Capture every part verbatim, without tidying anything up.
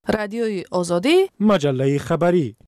رادیوی آزادی، مجله خبری.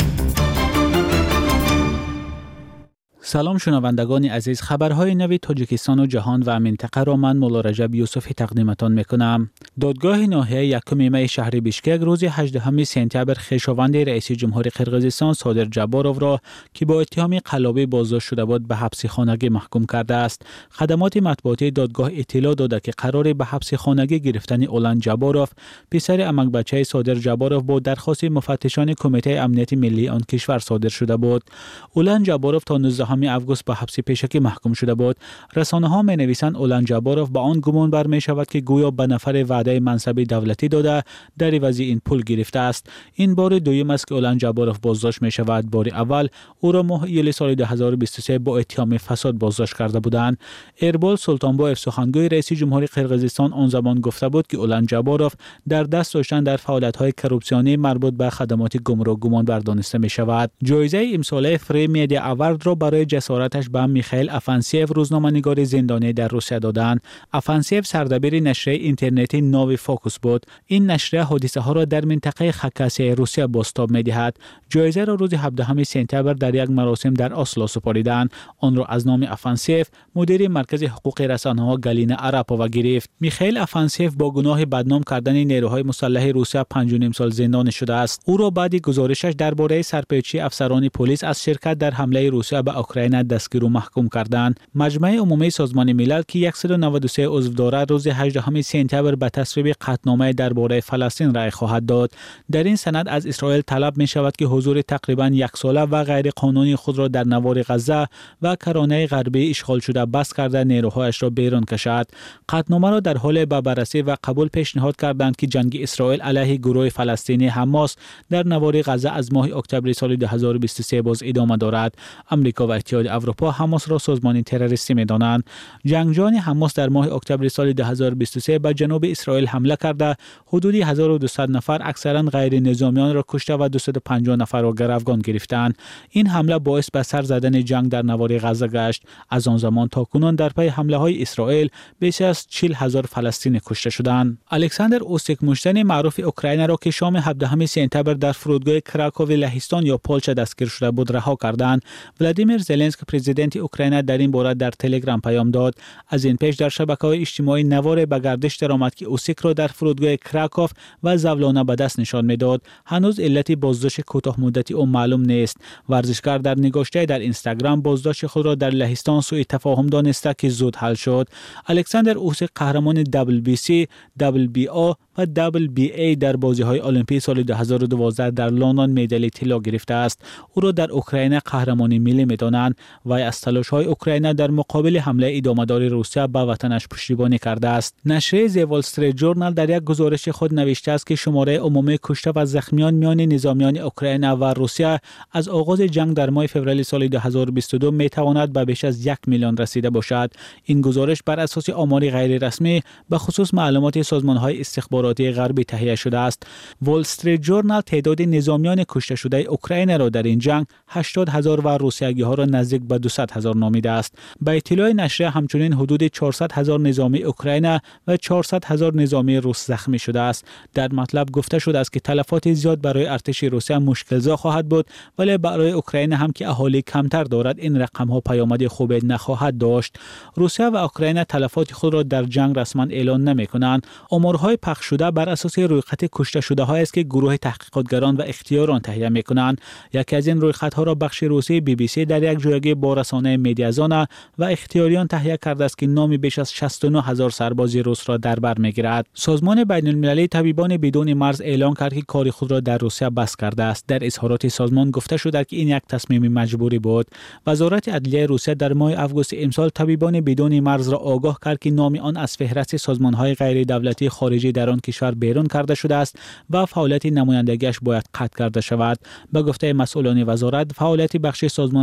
سلام شنوندگان عزیز، خبرهای نوی تاجیکستان و جهان و منطقه را من مولا رجب یوسفی تقدیمتان میکنم. دادگاه ناحیه یکم می شهر بیشکک روز هجدهم سپتامبر خویشاوند رئیس جمهور قرقیزستان صادر جباروف را که با اتهام قلابی بازداشت شده بود به حبس خانگی محکوم کرده است. خدمات مطبوعاتی دادگاه اطلاع داده که قرار به حبس خانگی گرفتن اولان جباروف، پسر امک بچه صادر جباروف، با درخواست مفتشان کمیته امنیت ملی آن کشور صادر شده بود. اولان جباروف تا نوزدهم آگوست به حبس پیشکی محکوم شده بود. رسانه‌ها می‌نویسند اولان جباروف با آن گمان بر می‌شود که گویا به نفر وعده منصب دولتی داده در عوض این پول گرفته است. این بار دوم است که اولان جباروف بازداشت می‌شود. بار اول او را ماه ایول سال دو هزار و بیست و سه با اتهام فساد بازداشت کرده بودند. اربال سلطانبایف، سخنگوی رئیس جمهور قرقیزستان، آن زمان گفته بود که اولان جباروف در دست داشتن در فعالیت‌های کروپسیونی مربوط به خدمات گمرک گمان بر دانسته می‌شود. جایزه امساله فری میدیا اوارد را برای جسارتش به میخائیل افانسیف، روزنامه‌نگار زندانی در روسیه دادند. افانسیف سردبیر نشریه اینترنتی نوی فوکوس بود. این نشریه حادثه ها را در منطقه خاکاسیای روسیه بازتاب می‌دهد. جایزه را روز هفدهم سپتامبر در یک مراسم در اسلو سپاریدند. آن را از نام افانسیف مدیر مرکز حقوق رسانه‌ها گالینا آراپووا گرفت. میخائیل افانسیف با گناه بدنام کردن نیروهای مسلح روسیه پنج و نیم سال زندانی شده است. او را بعد گزارشش درباره سرپیچی افسران پلیس از شرکت در حمله روسیه به اوکراین دستگیر و محکوم کردند. مجمع عمومی سازمان ملل که صد و نود و سه عضو دارد روز هجدهم سپتامبر به تصویب قطعنامه درباره فلسطین رأی خواهد داد. در این سند از اسرائیل طلب می شود که حضور تقریبا یک ساله و غیر قانونی خود را در نوار غزه و کرانه غربی اشغال شده بس کرده نیروهایش را بیرون کشد. قطعنامه را در حال به بررسی و قبول پیشنهاد کردند که جنگ اسرائیل علیه گروه فلسطینی حماس در نوار غزه از ماه اکتبر سال دو هزار و بیست و سه باز ادامه دارد. آمریکا و اتحاد اروپا حماس را سازمان تروریستی می‌دانند. جنگجویان حماس در ماه اکتبر سال دو هزار و بیست و سه به جنوب اسرائیل حمله کرده حدود هزار و دویست نفر اکثرا غیر نظامیان را کشته و دویست و پنجاه نفر را گروگان گرفتند. این حمله باعث به سر زدن جنگ در نوار غزه گشت. از آن زمان تا کنون در پی حمله های اسرائیل بیش از چهل هزار فلسطینی کشته شدند. الکساندر اوسیک، مشتری معروف اوکراین را که شام هفدهم سپتامبر در فرودگاه کراکوو لهستان یا پولشا دستگیر شده بود رها کردند. ولادیمیر زلنسکی پرزیدنت اوکراین در این باره در تلگرام پیام داد. از این پیش در شبکه‌های اجتماعی نوار به گردش درآمد که اوسیک را در فرودگاه کراکوو و زولانه به دست نشان میداد. هنوز علت بازداشت کوتاه مدتی او معلوم نیست. ورزشکار در نگاشته در اینستاگرام بازداشت خود را در لهستان سوء تفاهم دانسته که زود حل شد. الکساندر اوسیک قهرمان دبل بی سی، دبل بی او و دبل بی ای در بازی‌های المپیک سال دو هزار و دوازده در لندن مدال طلا گرفته است. او را در اوکراین قهرمان ملی می‌دانند و از تلاش‌های اوکراین در مقابل حمله ادامه‌دار روسیه به وطنش پشتیبانی کرده است. نشریه ز وال استریت ژورنال در یک گزارش خود نوشته است که شماره عمومی کشته و زخمیان میان نظامیان اوکراین و روسیه از آغاز جنگ در ماه فوریه سال دو هزار و بیست و دو می‌تواند به بیش از یک میلیون رسیده باشد. این گزارش بر اساس آمار غیر رسمی به خصوص معلومات سازمان‌های استخباراتی غربی تهیه شده است. وال استریت ژورنال تعداد نظامیان کشته شده اوکراین را در این جنگ هشتاد هزار و روسیه‌گی‌ها را نزدیک به دویست هزار نامیده است. به اطلاع نشریه همچنین حدود چهارصد هزار نظامی اوکراین و چهارصد هزار نظامی روس زخمی شده است. در مطلب گفته شده است که تلفات زیاد برای ارتش روسیه مشکل‌زا خواهد بود، ولی برای اوکراین هم که اهالی کمتر دارد این رقم‌ها پیامد خوبی نخواهد داشت. روسیه و اوکراین تلفات خود را در جنگ رسما اعلان نمی‌کنند. آمارهای پخش شده بر اساس رویخط کشته شده‌هایی است که گروه تحقیقاتگران و اختیاران تهیه می‌کنند. یکی از این رویخط‌ها را بخش روسی بی بی سی در یک جایگاه با رسانه مدیازانا و اختیاریان تهیه کرده است که نام بیش از شصت و نه هزار سرباز روس را در بر می‌گیرد. سازمان بین‌المللی طبیبان بدون مرز اعلام کرد که کار خود را در روسیه بس کرده است. در اظهارات سازمان گفته شده که این یک تصمیم مجبوری بود. وزارت عدلیه روسیه در ماه آگوست امسال طبیبان بدون مرز را آگاه کرد که نام آن از فهرست سازمان‌های غیر دولتی خارجی در آن کشور بیرون کرده شده است و فعالیت نمایندگیش باید قطع کرده شود. به گفته مسئولان وزارت، فعالیت بخش سازمان به طلبات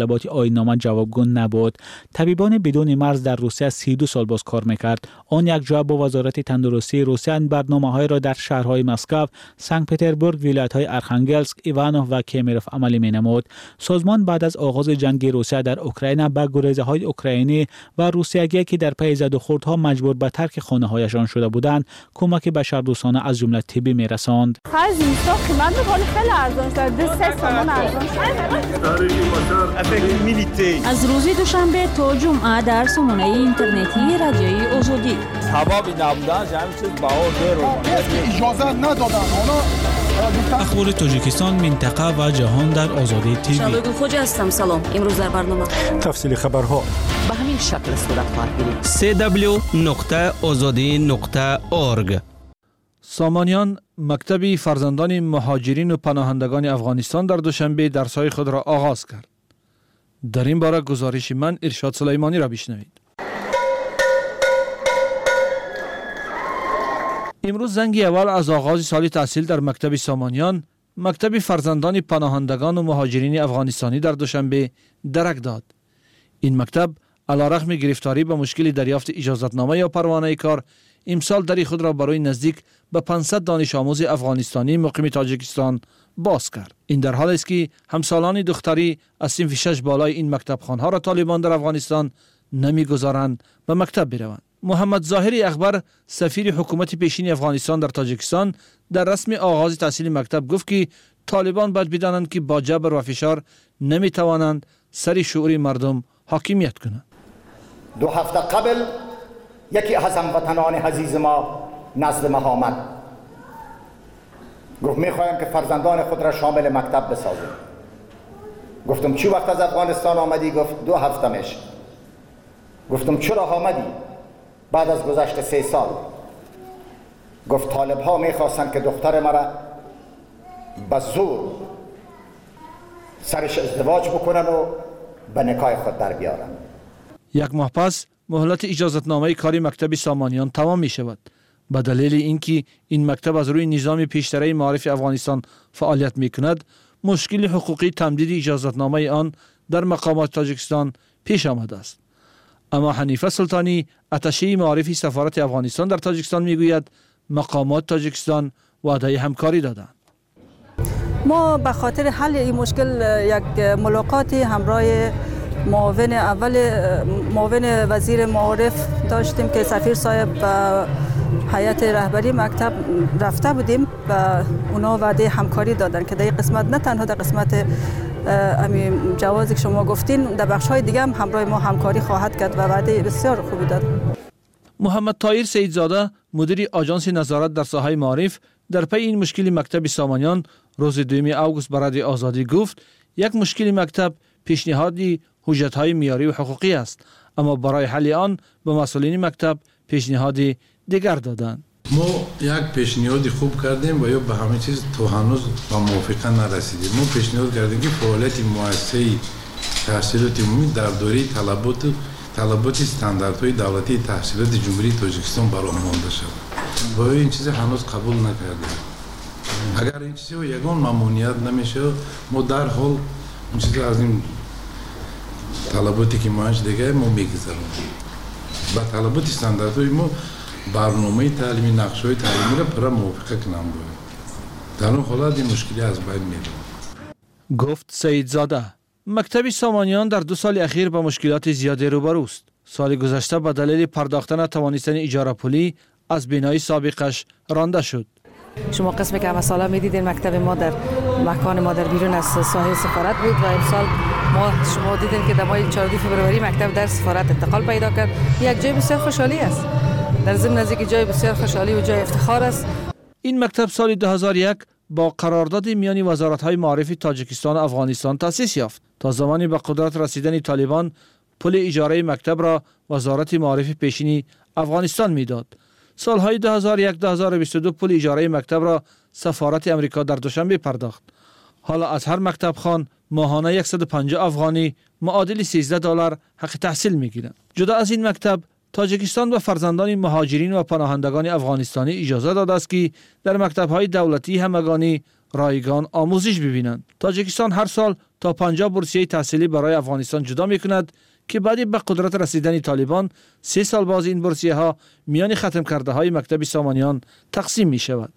طلبات آیین‌نامه جوابگو نبود. طبیبان بدون مرز در روسیه سی و دو سال باز کار میکرد. آن یک جا با وزارت تندرستی روسیه برنامه‌های را در شهرهای مسکو، سنت پترزبورگ، ولایت‌های ارخانگلسک، ایوانوف و کیمیروف عملی می‌نمود. سازمان بعد از آغاز جنگ روسیه در اوکراین به گریزه‌های اوکراینی و روسیایی که در پی زد و خوردها مجبور به ترک خانه‌هایشان شده بودند، کمک بشردوستانه از جمله طبی می‌رساند. خرج اینستا قیمت می‌کنه خیلی ارزان شده. دو سه تومان ارزان شده. از روز دوشنبه تا جمعه در سامانه اینترنتی رادیوی آزادی. حبابی نبودن همین چیز بها دیر اجازه ندادن. اخبار تاجیکستان، منطقه و جهان در آزادی تیوی. شبگون خوجه هستم. سلام. امروز در برنامه تفصیل خبرها به همین شکل صورت خواهد گرفت. سی دبلیو نقطه آزادی نقطه اورگ. سامانیان مکتب فرزندان مهاجرین و پناهندگان افغانستان در دوشنبه درس‌های خود را آغاز کرد. در این باره گزارش من ارشاد سلیمانی را بشنوید. امروز زنگ اول از آغاز سال تحصیل در مکتب سامانیان، مکتب فرزندان پناهندگان و مهاجرین افغانستانی در دوشنبه درک داد. این مکتب علیرغم گرفتاری به مشکل دریافت اجازتنامه یا پروانه کار، امسال دری خود را برای نزدیک به پانصد دانش آموز افغانستانی مقیم تاجیکستان باز کرد. این در حالی است که همسالان دختری از صنف شش بالای این مکتب خانها را طالبان در افغانستان نمیگذارند به مکتب بروند. محمد ظاهری اخبر، سفیر حکومت پیشین افغانستان در تاجیکستان، در رسم آغاز تحصیل مکتب گفت که طالبان باید بدانند که با جبر و فشار نمیتوانند سر شعور مردم حاکمیت کنند. دو هفته قبل یکی از هموطنان عزیز ما نزد ما آمد، گفت میخوایم که فرزندان خود را شامل مکتب بسازیم. گفتم چی وقت از افغانستان آمدی؟ گفت دو هفته میشه. گفتم چرا آمدی؟ بعد از گذشت سه سال. گفت طالب ها میخواستن که دختر مرا به زور سرش ازدواج بکنن و به نکاح خود در بیارن. یک ماه پس مهلت اجازتنامه کاری مکتب سامانیان تمام می شود. به دلیل اینکه این مکتب از روی نظام پیشتره معارف افغانستان فعالیت می کند، مشکل حقوقی تمدید اجازتنامه آن در مقامات تاجیکستان پیش آمده است. اما حنیفه سلطانی، اتشه معارف سفارت افغانستان در تاجیکستان می گوید مقامات تاجیکستان وعده همکاری دادند. ما به خاطر حل این مشکل یک ملاقات همراه معاون اول معاون وزیر معارف داشتیم که سفیر صاحب و هیئت رهبری مکتب رفته بودیم و اونا وعده همکاری دادن که در این قسمت، نه تنها در قسمت همین جوازی که شما گفتین، در بخش‌های دیگه هم همراه ما همکاری خواهد کرد و وعده بسیار خوبی داد. محمد طاهر سیدزاده، مدیر آژانس نظارت در ساحه معارف، در پی این مشکل مکتب سامانیان روز دوم آگوست به رادیو آزادی گفت یک مشکل مکتب پیشنهادی حجت‌های معیاری و حقوقی است، اما برای حل آن به مسئولین مکتب پیشنهادی دیگر دادند. ما یک پیشنهاد خوب کردیم و یا به همه چیز تو هنوز با موافقه نرسیدیم. ما پیشنهاد کردیم که فعالیت مؤسسه تحصیلات عمومی در دوره طلبات طلبات استانداردهای دولتی تحصیلات جمهوری تاجیکستان برآورده شود. و این چیز هنوز قبول نکردیم. اگر این چیزی یگان ممنوعیت نمیشه، ما در حال این چیز از این طلباتی که ماش دیگه ما میگذاریم. با طلبات استانداردهای ما برنامه تعلیمی، نقشه‌های تعلیمی را پر موافقه کنم باید. در اون حالت این مشکلی از بین میره. گفت سیدزاده. مکتب سامانیان در دو سال اخیر با مشکلات زیادی روبروست. سال گذشته به دلیل پرداختن نتوانستن اجاره پولی از بنای سابقش رانده شد. شما قسمی که مثلا میدیدین مکتب ما در مکان ما در بیرون از ساحه سفارت بود و امسال ما شما دیدین که در ماه چهاردهم فوریه مکتب در سفارت انتقال پیدا کرد. یک جای بسیار خوشحالی است. در ضمن از اینکه جای بسیار خوشحالی و جای افتخار است. این مکتب سال دو هزار و یک با قرارداد میان وزارت‌های معارف تاجیکستان و افغانستان تأسیس یافت. تا زمانی به قدرت رسیدن طالبان، پول اجاره مکتب را وزارت معارف پیشین افغانستان میداد. سالهای دو هزار و یک تا دو هزار و بیست و دو پول اجاره مکتب را سفارت امریکا در دوشنبه پرداخت. حالا از هر مکتب خان ماهانه صد و پنجاه افغانی معادل سیزده دلار حق تحصیل میگیرند. جدا از این مکتب، تاجیکستان به فرزندان مهاجرین و پناهندگان افغانستانی اجازه داده است که در مکتب‌های دولتی همگانی رایگان آموزش ببینند. تاجیکستان هر سال تا پنجاه بورسیه تحصیلی برای افغانستان جدا می‌کند که بعد به قدرت رسیدن طالبان سه سال باز این بورسیه ها میان ختم کرده های مکتب سامانیان تقسیم می شود.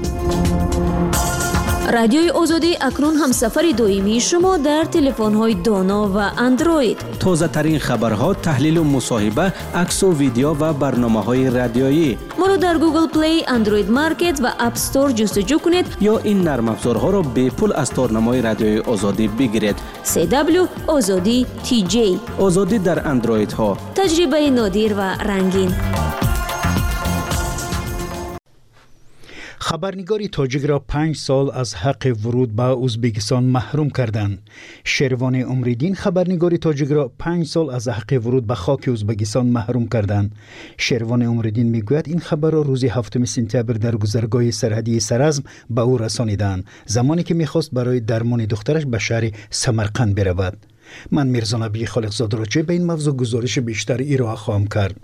رادیوی آزادی اکنون همسفر دویمی شما در تلفن‌های دانا و اندروید. تازه ترین خبرها، تحلیل و مصاحبه، عکس و ویدیو و برنامه‌های رادیویی. ما رو در گوگل پلی، اندروید مارکت و اپ استور جستجو کنید یا این نرم افزارها را به پول از تارنمای رادیوی آزادی بگیرید. سی دبلیو آزادی تی جی. آزادی در اندروید ها. تجربه نادر و رنگین. خبرنگاری تاجیک را پنج سال از حق ورود به ازبکستان محروم کردند. شروان عمریدین خبرنگاری تاجیک را پنج سال از حق ورود به خاک ازبکستان محروم کردند. شروان عمریدین میگوید این خبر را روز هفتم سپتامبر در گذرگاه سرحدی سرازم به او رسانیدند، زمانی که میخواست برای درمان دخترش به شهر سمرقند برود. من میرزا نبی خالقزاده را به این موضوع گزارش بیشتر ارائه خواهم کرد.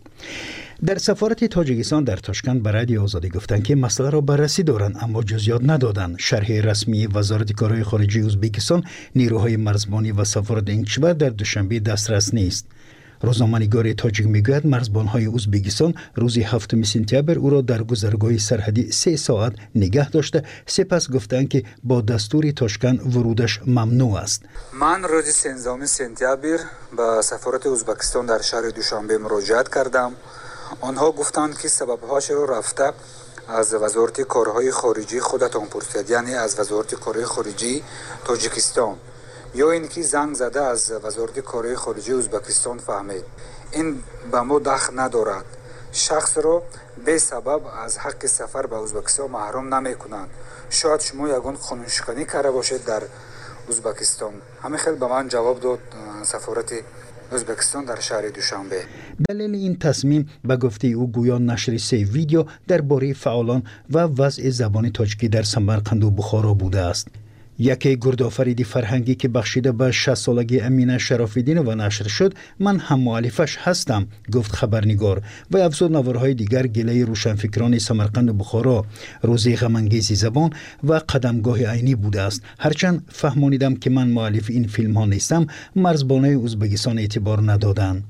در سفارت تاجیکستان در تاشکند به رادیو آزادی گفتند که مسئله را بررسی دارند، اما جزئیات ندادند. شرح رسمی وزارت کارهای خارجه ازبکستان نیروهای مرزبانی و سفارت این کشور در دوشنبه دسترس نیست. روزنامه‌نگار تاجیک میگوید مرزبان‌های ازبکستان روز هفتم سپتامبر او را در گذرگاه سرحدی سه ساعت نگه داشته، سپس گفتند که با دستور تاشکند ورودش ممنوع است. من روز سیزدهم سپتامبر به سفارت ازبکستان در شهر دوشنبه مراجعه کردم. آنها گفتند که سبب‌هاش رو رفته از وزارت کارهای خارجه خودتان پرسید، یعنی از وزارت کارهای خارجه تاجیکستان، یا اینکه زنگ زده از وزارت کارهای خارجه ازبکستان فهمید. این به ما دخل ندارد. شخص را به سبب از حق سفر به ازبکستان محروم نمی‌کنند. شاید شما یگان قانونشکنی کرده باشید در ازبکستان. همین خیلی به من جواب داد سفارت ازبکستان در شهر دوشنبه. دلیل این تصمیم به گفته او گویا نشر سه ویدیو درباره فعالان و وضع زبان تاجیکی در سمرقند و بخارا بوده است. یکی گردآفریدی فرهنگی که بخشیده به شصت سالگی امینه شراف‌الدین و نشر شد، من هم مؤلفش هستم، گفت خبرنگار و افزود نوارهای دیگر گله روشنفکران سمرقند و بخارا، روزی غم‌انگیز زبان و قدمگاه عینی بوده است. هرچند فهمانیدم که من مؤلف این فیلم ها نیستم، مرزبانای ازبکستان اعتبار ندادند.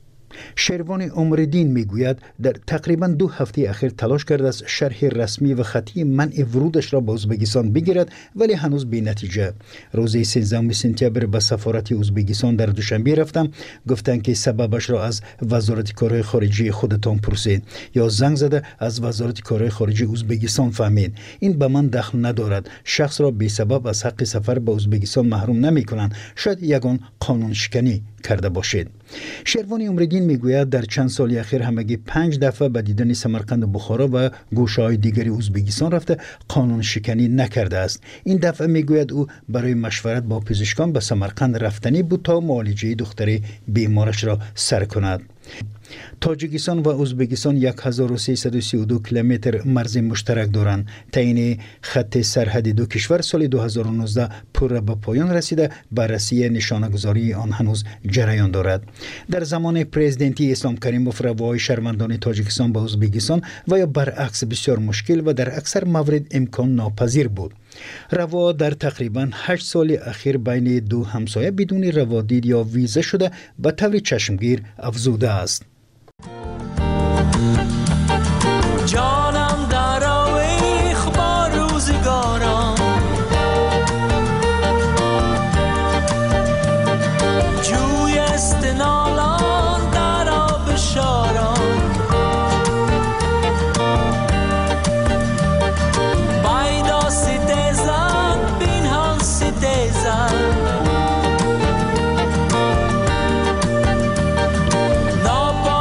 شروان عمریدین میگوید در تقریبا دو هفته اخیر تلاش کرده است شرح رسمی و خطی منع ورودش را به ازبکستان بگیرد، ولی هنوز بی نتیجه. روز سیزدهم سپتامبر به سفارت ازبکستان در دوشنبه رفتم، گفتند که سببش را از وزارت کارهای خارجه خودتان پرسید یا زنگ زده از وزارت کارهای خارجه ازبکستان فهمید. این به من دخل ندارد. شخص را بی سبب از حق سفر به ازبکستان محروم نمی کنند. شاید یگان قانون شکنی کرده باشید. شروانی عمریدین میگوید در چند سال اخیر همگی پنج دفعه به دیدن سمرقند و بخارا و گوشه‌های دیگری ازبکستان رفته، قانون شکنی نکرده است. این دفعه میگوید او برای مشورت با پزشکان به سمرقند رفتنی بود تا معالجه دختر بیمارش را سر کند. تاجیکستان و ازبکستان هزار و سیصد و سی و دو کیلومتر مرز مشترک دارند. تعیین خط سرحدی دو کشور سال دو هزار و نوزده پر به پایان رسیده، بررسی نشانه‌گذاری آن هنوز جریان دارد. در زمان پرزیدنتی اسلام کریموف روای شهروندان تاجیکستان به ازبکستان و یا برعکس بسیار مشکل و در اکثر موارد امکان ناپذیر بود. روا در تقریبا هشت سال اخیر بین دو همسایه بدون روادید یا ویزه شده به طور چشمگیر افزوده است. جانم در آویخ با روزگارم، جوی استنالان در آب شارم، بایدا ستیزن بینهان ستیزن، نابا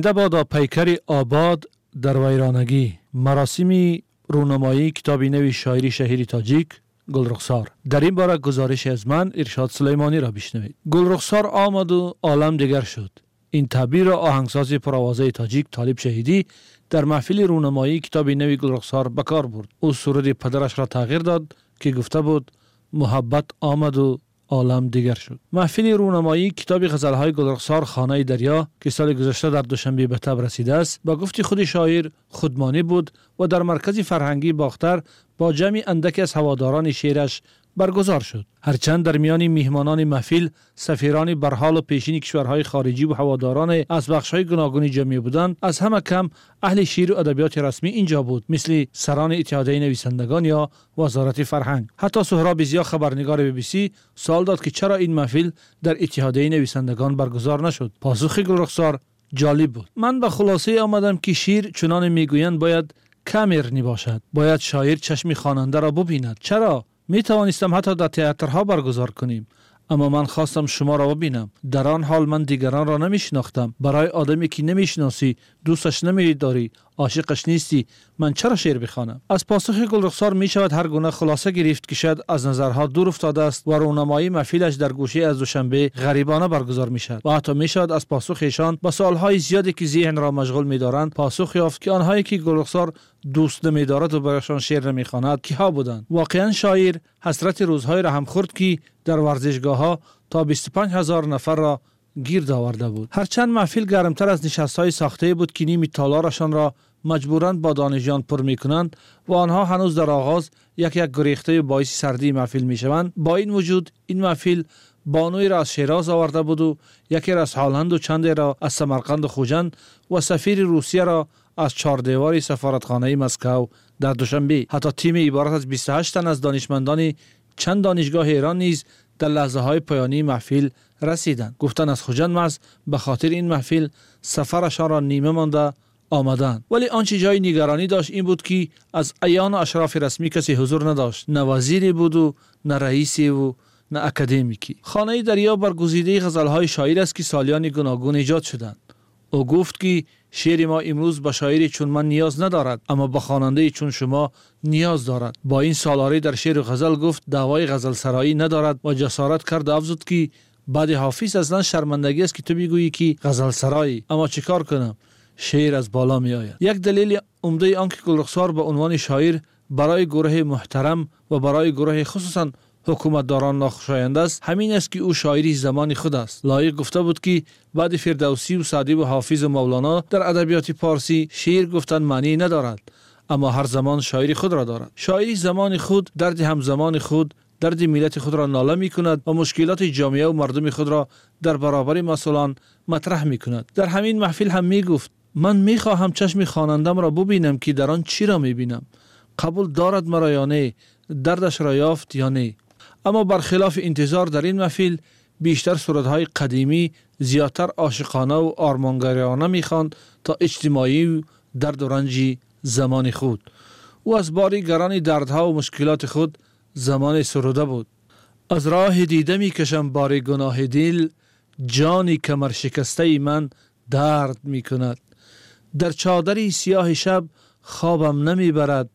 زنده بادا پیکر آباد در ویرانگی. مراسم رونمایی کتاب نوی شاعری شهیر تاجیک گلرخسار. در این باره گزارش از من ارشاد سلیمانی را بشنوید. گلرخسار آمد و عالم دیگر شد. این تعبیر را آهنگساز پرآوازه تاجیک طالب شهیدی در محفل رونمایی کتاب نوی گلرخسار به کار برد. او سرود پدرش را تغییر داد که گفته بود محبت آمد و عالم دیگر شد. محفل رونمایی کتاب غزل‌های گلرخسار خانه دریا که سال گذشته در دوشنبه به تب رسیده است، با گفت خود شاعر خودمانی بود و در مرکز فرهنگی باختر با جمع اندکی از هواداران شعرش برگزار شد. هرچند در میان میهمانان محفل سفیران برحال و پیشین کشورهای خارجی و هواداران از بخش‌های گوناگون جمعی بودند، از همه کم اهل شعر و ادبیات رسمی اینجا بود، مثل سران اتحادیه نویسندگان یا وزارت فرهنگ. حتی سهراب زیا خبرنگار بی بی سی سوال داد که چرا این محفل در اتحادیه نویسندگان برگزار نشد. پاسخ گلرخسار جالب بود. من به خلاصه آمدم که شعر چنان میگویند باید کامرنی باشد، باید شاعر چشم خواننده را ببیند. چرا؟ می توانستم حتی در تئاترها برگزار کنیم، اما من خواستم شما را ببینم. در آن حال من دیگران را نمی شناختم. برای آدمی که نمی شناسی، دوستش نمی داری، عاشقش نیستی، من چرا شعر بخوانم؟ از پاسخ گلرخسار می شود هر گونه خلاصه گرفت که شاید از نظرها دور افتاده است و رونمایی محفلش در گوشه از دوشنبه غریبانه برگزار می شود. و حتی می شود از پاسخ ایشان با سوالهای زیادی که ذهن را مشغول می دارند پاسخ یافت که آنهایی که گلرخسار دوست نمی دارد و برایشان شعر نمی خواند کیها بودند. واقعا شاعر حسرت روزهای را هم خورد که در ورزشگاه‌ها تا بیست و پنج هزار نفر را گیر آورده بود. هرچند محفل گرمتر از نشست‌های ساخته بود که نیم تالارشان را مجبوراً با دانشجویان پر می‌کنند و آنها هنوز در آغاز یک یک گریخته باعث سردی محفل می‌شوند، با این وجود این محفل بانوی را از شیراز آورده بود و یکی را از هالند و چندی را از سمرقند و خوجند و سفیر روسیه را از چهاردیواری سفارتخانه مسکو در دوشنبه. حتی تیم عبارت از بیست و هشت تن از دانشمندان چند دانشگاه ایران نیز در لحظه های پایانی محفل رسیدند. گفتن از خوجند محض به خاطر این محفل سفرشان را نیمه مانده آمدند. ولی آنچه جای نگرانی داشت این بود که از اعیان و اشراف رسمی کسی حضور نداشت. نه وزیری بود و نه رئیسی و نه اکادمیکی. خانه دریا برگزیده غزل‌های شاعر است که سالیان گوناگون ایجاد شدند. او گفت که شعر ما امروز به شاعری چون من نیاز ندارد، اما به خواننده چون شما نیاز دارد. با این سالاری در شعر و غزل گفت دعوای غزل سرایی ندارد و جسارت کرد افزود که بعد حافظ اصلا شرمندگی است که تو میگویی که غزل سرایی، اما چیکار کنم، شعر از بالا می آید. یک دلیل عمده آن که گلرخسار به عنوان شاعر برای گروه محترم و برای گروه خصوصا حکومتداران ناخوشایند است همین است که او شاعری زمان خود است. لایق گفته بود که بعد فردوسی و سعدی و حافظ و مولانا در ادبیات پارسی شعر گفتن معنی ندارد، اما هر زمان شاعری خود را دارد. شاعری زمان خود درد همزمان خود، درد ملت خود را ناله می کند و مشکلات جامعه و مردم خود را در برابر مسئولان مطرح می کند. در همین محفل هم می گفت من می خواهم چشم خوانندم را ببینم که در آن چی را می بینم، قبول دارد مرا یا نه، دردش را یافت یا نه. اما برخلاف انتظار در این محفل بیشتر صورتهای قدیمی زیادتر عاشقانه و آرمانگرایانه می‌خواند تا اجتماعی و درد و رنج زمان خود. او از باری گران دردها و مشکلات خود زمان سروده بود. از راه دیده می‌کشم بار گناه دل، جانی کمر شکسته من درد می‌کند. در چادری سیاه شب خوابم نمی‌برد،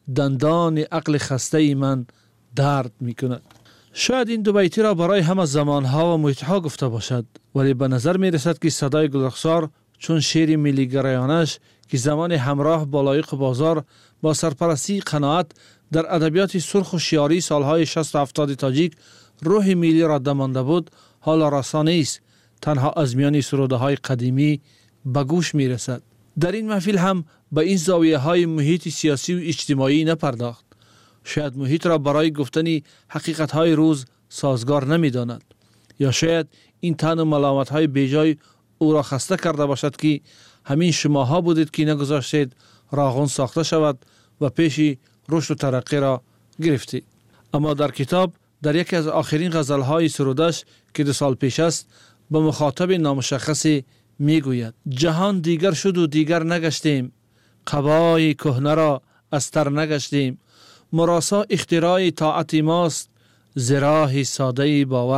دندان عقل خسته من درد می‌کند. شاید این دو بیتی را برای همه زمانها و محیطها گفته باشد، ولی به نظر می رسد که صدای گلرخسار چون شعر ملی گرایانش که زمان همراه با لایق بازار با سرپرستی قناعت در ادبیات سرخ و شیاری سالهای شصت و هفتاد تاجیک روح ملی را دمانده بود حالا رسانه است، تنها از میان سروده های قدیمی به گوش می رسد. در این محفل هم به این زاویه های محیط سیاسی و اجتماعی نپرداخت. شاید محیط را برای گفتن حقیقت های روز سازگار نمی داند، یا شاید این تن و ملامت های بیجای او را خسته کرده باشد که همین شماها بودید که نگذاشتید راغون ساخته شود و پیش رشد و ترقی را گرفتید. اما در کتاب در یکی از آخرین غزل های سرودش که دو سال پیش است به مخاطب نامشخصی می گوید جهان دیگر شد و دیگر نگشتیم، قبای کهنه را از تر نگشتیم، مراسا اختراع طاعت ماست، زراح ساده باور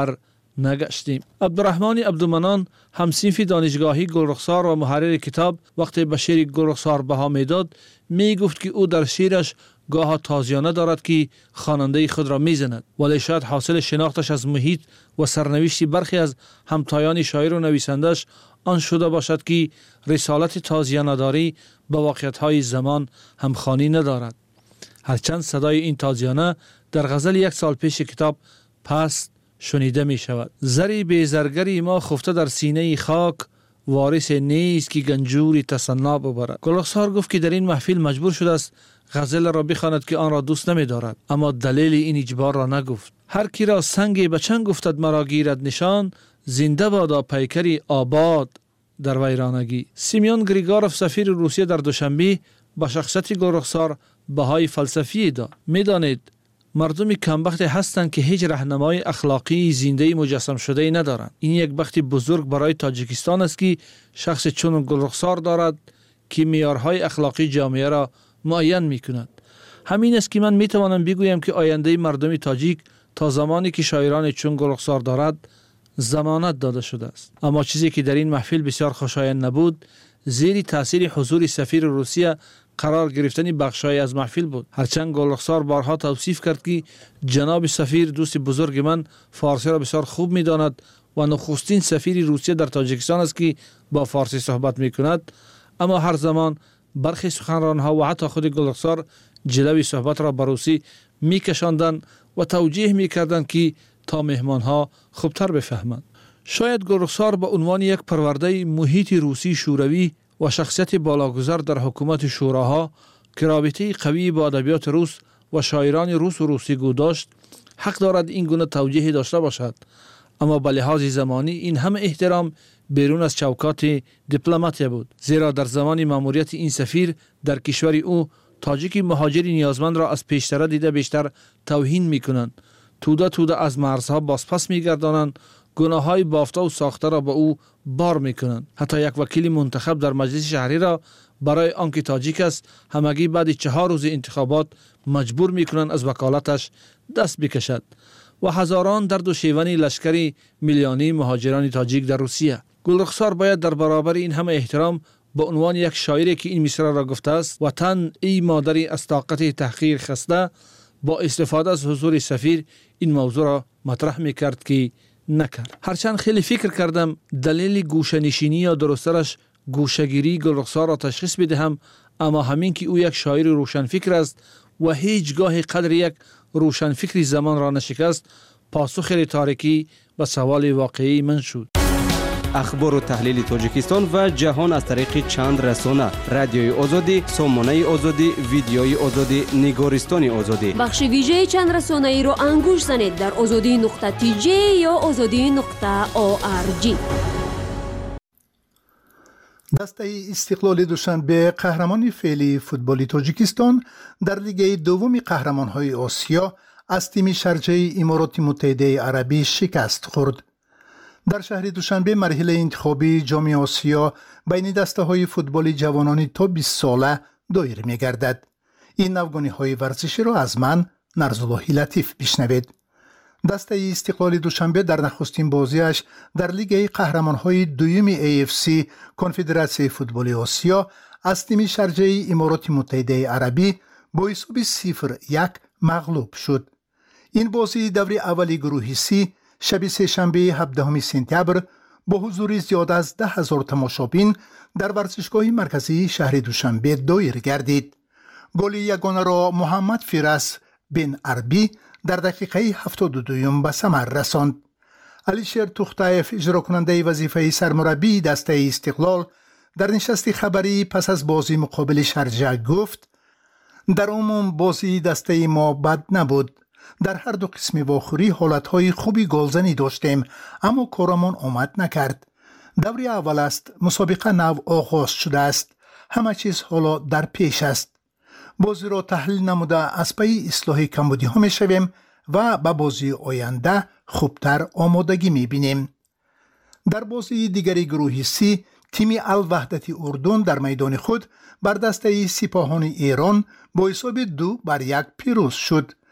نگشتیم. عبدالرحمن عبدالمنان همصنف دانشگاهی گلرخسار و محرر کتاب وقتی به شعر گلرخسار بها میداد می گفت که او در شعرش گاه تازیانه دارد که خواننده خود را میزند، ولی شاید حاصل شناختش از محیط و سرنوشت برخی از همتایان شاعر و نویسندش آن شده باشد که رسالت تازیانه داری به واقعیت‌های زمان همخوانی ندارد. هرچند صدای این تازیانه در غزل یک سال پیش کتاب پست شنیده می شود. زری بیزرگری ما خفته در سینه خاک، وارث نیست که گنجوری تصنا ببرد. گلرخسار گفت که در این محفل مجبور شده است غزل را بخواند که آن را دوست نمی دارد، اما دلیل این اجبار را نگفت. هر کی را سنگ به چنگ گفتد مرا گیرد نشان، زنده بادا پیکری آباد در ویرانگی. سیمیون گریگاروف سفیر روسیه در دوشنبه با شخصیت گلرخسار بهای فلسفی داد. می دانید مردمی کمبخت هستند که هیچ راهنمای اخلاقی زنده مجسم شده ای ندارند. این یک بخت بزرگ برای تاجیکستان است که شخص چون گلرخسار دارد که معیارهای اخلاقی جامعه را معین می کند. همین است که من می توانم بگویم که آینده مردم تاجیک تا زمانی که شاعران چون گلرخسار دارد ضمانت داده شده است. اما چیزی که در این محفل بسیار خوشایند نبود، زیر تاثیر حضور سفیر روسیه قرار گرفتن بخشای از محفل بود. هرچند گلرخسار بارها توصیف کرد که جناب سفیر دوست بزرگ من فارسی را بسیار خوب می داند و نخستین سفیر روسیه در تاجیکستان است که با فارسی صحبت می کند، اما هر زمان برخی سخنرانها و حتی خود گلرخسار جلوی صحبت را به روسی می کشاندند و توجیه می کردند که تا مهمانها خوبتر بفهمند. شاید گلرخسار به عنوان یک پرورده محیط روسی شوروی و شخصیت بالاگذار در حکومت شوراها که رابطه قوی با ادبیات روس و شاعران روس و روسی گو داشت، حق دارد این گونه توجیه داشته باشد، اما به لحاظ زمانی این همه احترام بیرون از چوکات دیپلماتیه بود، زیرا در زمان ماموریت این سفیر در کشور او تاجیک مهاجری نیازمند را از پیشتر دیده بیشتر توهین میکنند، توده توده از مرزها بازپس میگردانند، گناههای بافته و ساخته را به او بار میکنند. حتی یک وکیل منتخب در مجلس شهری را برای آنکه تاجیک است همگی بعد چهار روز انتخابات مجبور میکنند از وکالتش دست بکشد و هزاران درد و شیون لشکری میلیونی مهاجران تاجیک در روسیه. گلرخسار باید در برابر این همه احترام به عنوان یک شاعری که این مصرع را گفته است: وطن ای مادری از طاقت تحقیر خسته، با استفاده از حضور سفیر این موضوع را مطرح میکرد که نکرد. هرچند خیلی فکر کردم دلیل گوشه‌نشینی یا درسترش گوشه‌گیری گلرخسار را تشخیص بدهم، اما همین که او یک شاعر روشنفکر است و هیچگاه قدر یک روشنفکری زمان را نشکست، پاسخ تاریکی به سوال واقعی من شد. اخبار و تحلیل تاجیکستان و جهان از طریق چند رسانه: رادیوی آزادی، سامانه آزادی، ویدیوی آزادی، نگارستان آزادی. بخش ویژه چند رسانه ای رو انگوش زنید در آزادی نقطه تی جی یا آزادی نقطه او آر جی. دسته استقلال دوشنبه قهرمان فعلی فوتبال تاجیکستان در لیگ دوم قهرمان‌های آسیا از تیم شارجه امارات متحده عربی شکست خورد. در شهر دوشنبه مرحله انتخابی جام آسیا بین دسته های فوتبال جوانان تا بیست ساله دایر می گردد. این نوگانی های ورزشی را از من نرزالله لطیف بشنوید. دسته استقلال دوشنبه در نخستین بازیش در لیگ قهرمان های دوم ای اف سی کنفدراسیون فوتبال آسیا از تیم شارجه امارات متحده عربی با حساب صفر یک مغلوب شد. این بازی دوره اولی گروه سی شب سه‌شنبه هفدهم سپتامبر با حضور زیاد از ده هزار تماشابین در ورزشگاه مرکزی شهر دوشنبه دایر گردید. گل یگانه را محمد فیرس بن عربی در دقیقه هفتاد و دو به ثمر رساند. علیشیر توختایف اجرا کننده وظیفه سرمربی دسته استقلال در نشست خبری پس از بازی مقابل شارجه گفت: در عموم بازی دسته ما بد نبود. در هر دو قسم واخوری حالتهای خوبی گلزنی داشتیم، اما کارمان آمد نکرد. دوره اول است، مسابقه نو آغاز شده است، همه چیز حالا در پیش است. بازی را تحلیل نموده از پی اصلاح کمبودی ها می شویم و به بازی آینده خوبتر آمادگی می بینیم. در بازی دیگری گروه سی تیم الوحدت اردن در میدان خود بر دسته سپاهان ایران با حساب دو بر یک پیروز شد.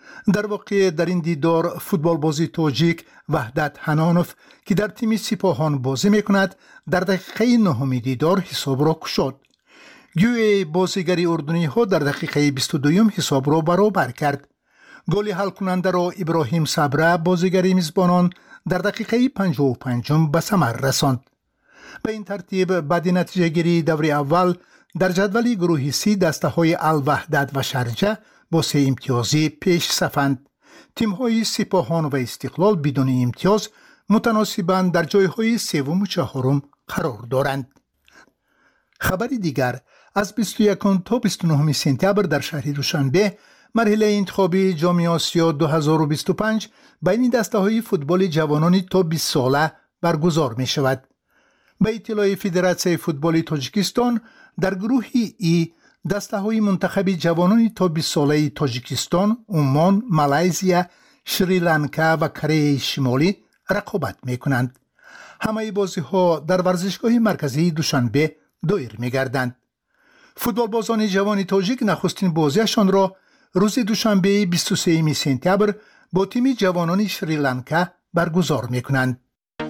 در واقع در این دیدار فوتبال بازی تاجیک وحدت حنانوف که در تیم سپاهان بازی میکند در دقیقه نهم دیدار حساب را کشاد. گوی بازیگری اردنی ها در دقیقه بیست و دو حساب را برابر کرد. گل حل کننده را ابراهیم صبره بازیگری میزبانان در دقیقه پنجاه و پنج به ثمر رساند. به این ترتیب بعد نتیجه گیری دور اول در جدول گروه سی دسته های الوحدت و شرجه با سه امتیازی پیش صفند. تیم های سپاهان و استقلال بدون امتیاز متناسباً در جای های سوم و چهارم قرار دارند. خبر دیگر از بیست و یکم تا بیست و نهم سپتامبر در شهر دوشنبه مرحله انتخابی جام آسیا دو هزار و بیست و پنج بین دسته های فوتبال جوانان تا بیست ساله برگزار می شود. به اطلاع فدراسیون فوتبال تاجیکستان در گروه ای دسته های منتخب جوانان تا بیست ساله تاجیکستان، عمان، مالزیا، شریلانکا و کره شمالی رقابت می کنند. همه بازی ها در ورزشگاه مرکزی دوشنبه دایر می گردند. فوتبال بازان جوان تاجیک نخستین بازیشان را روز دوشنبه بیست و سوم سپتامبر با تیم جوانان شریلانکا برگزار می کنند.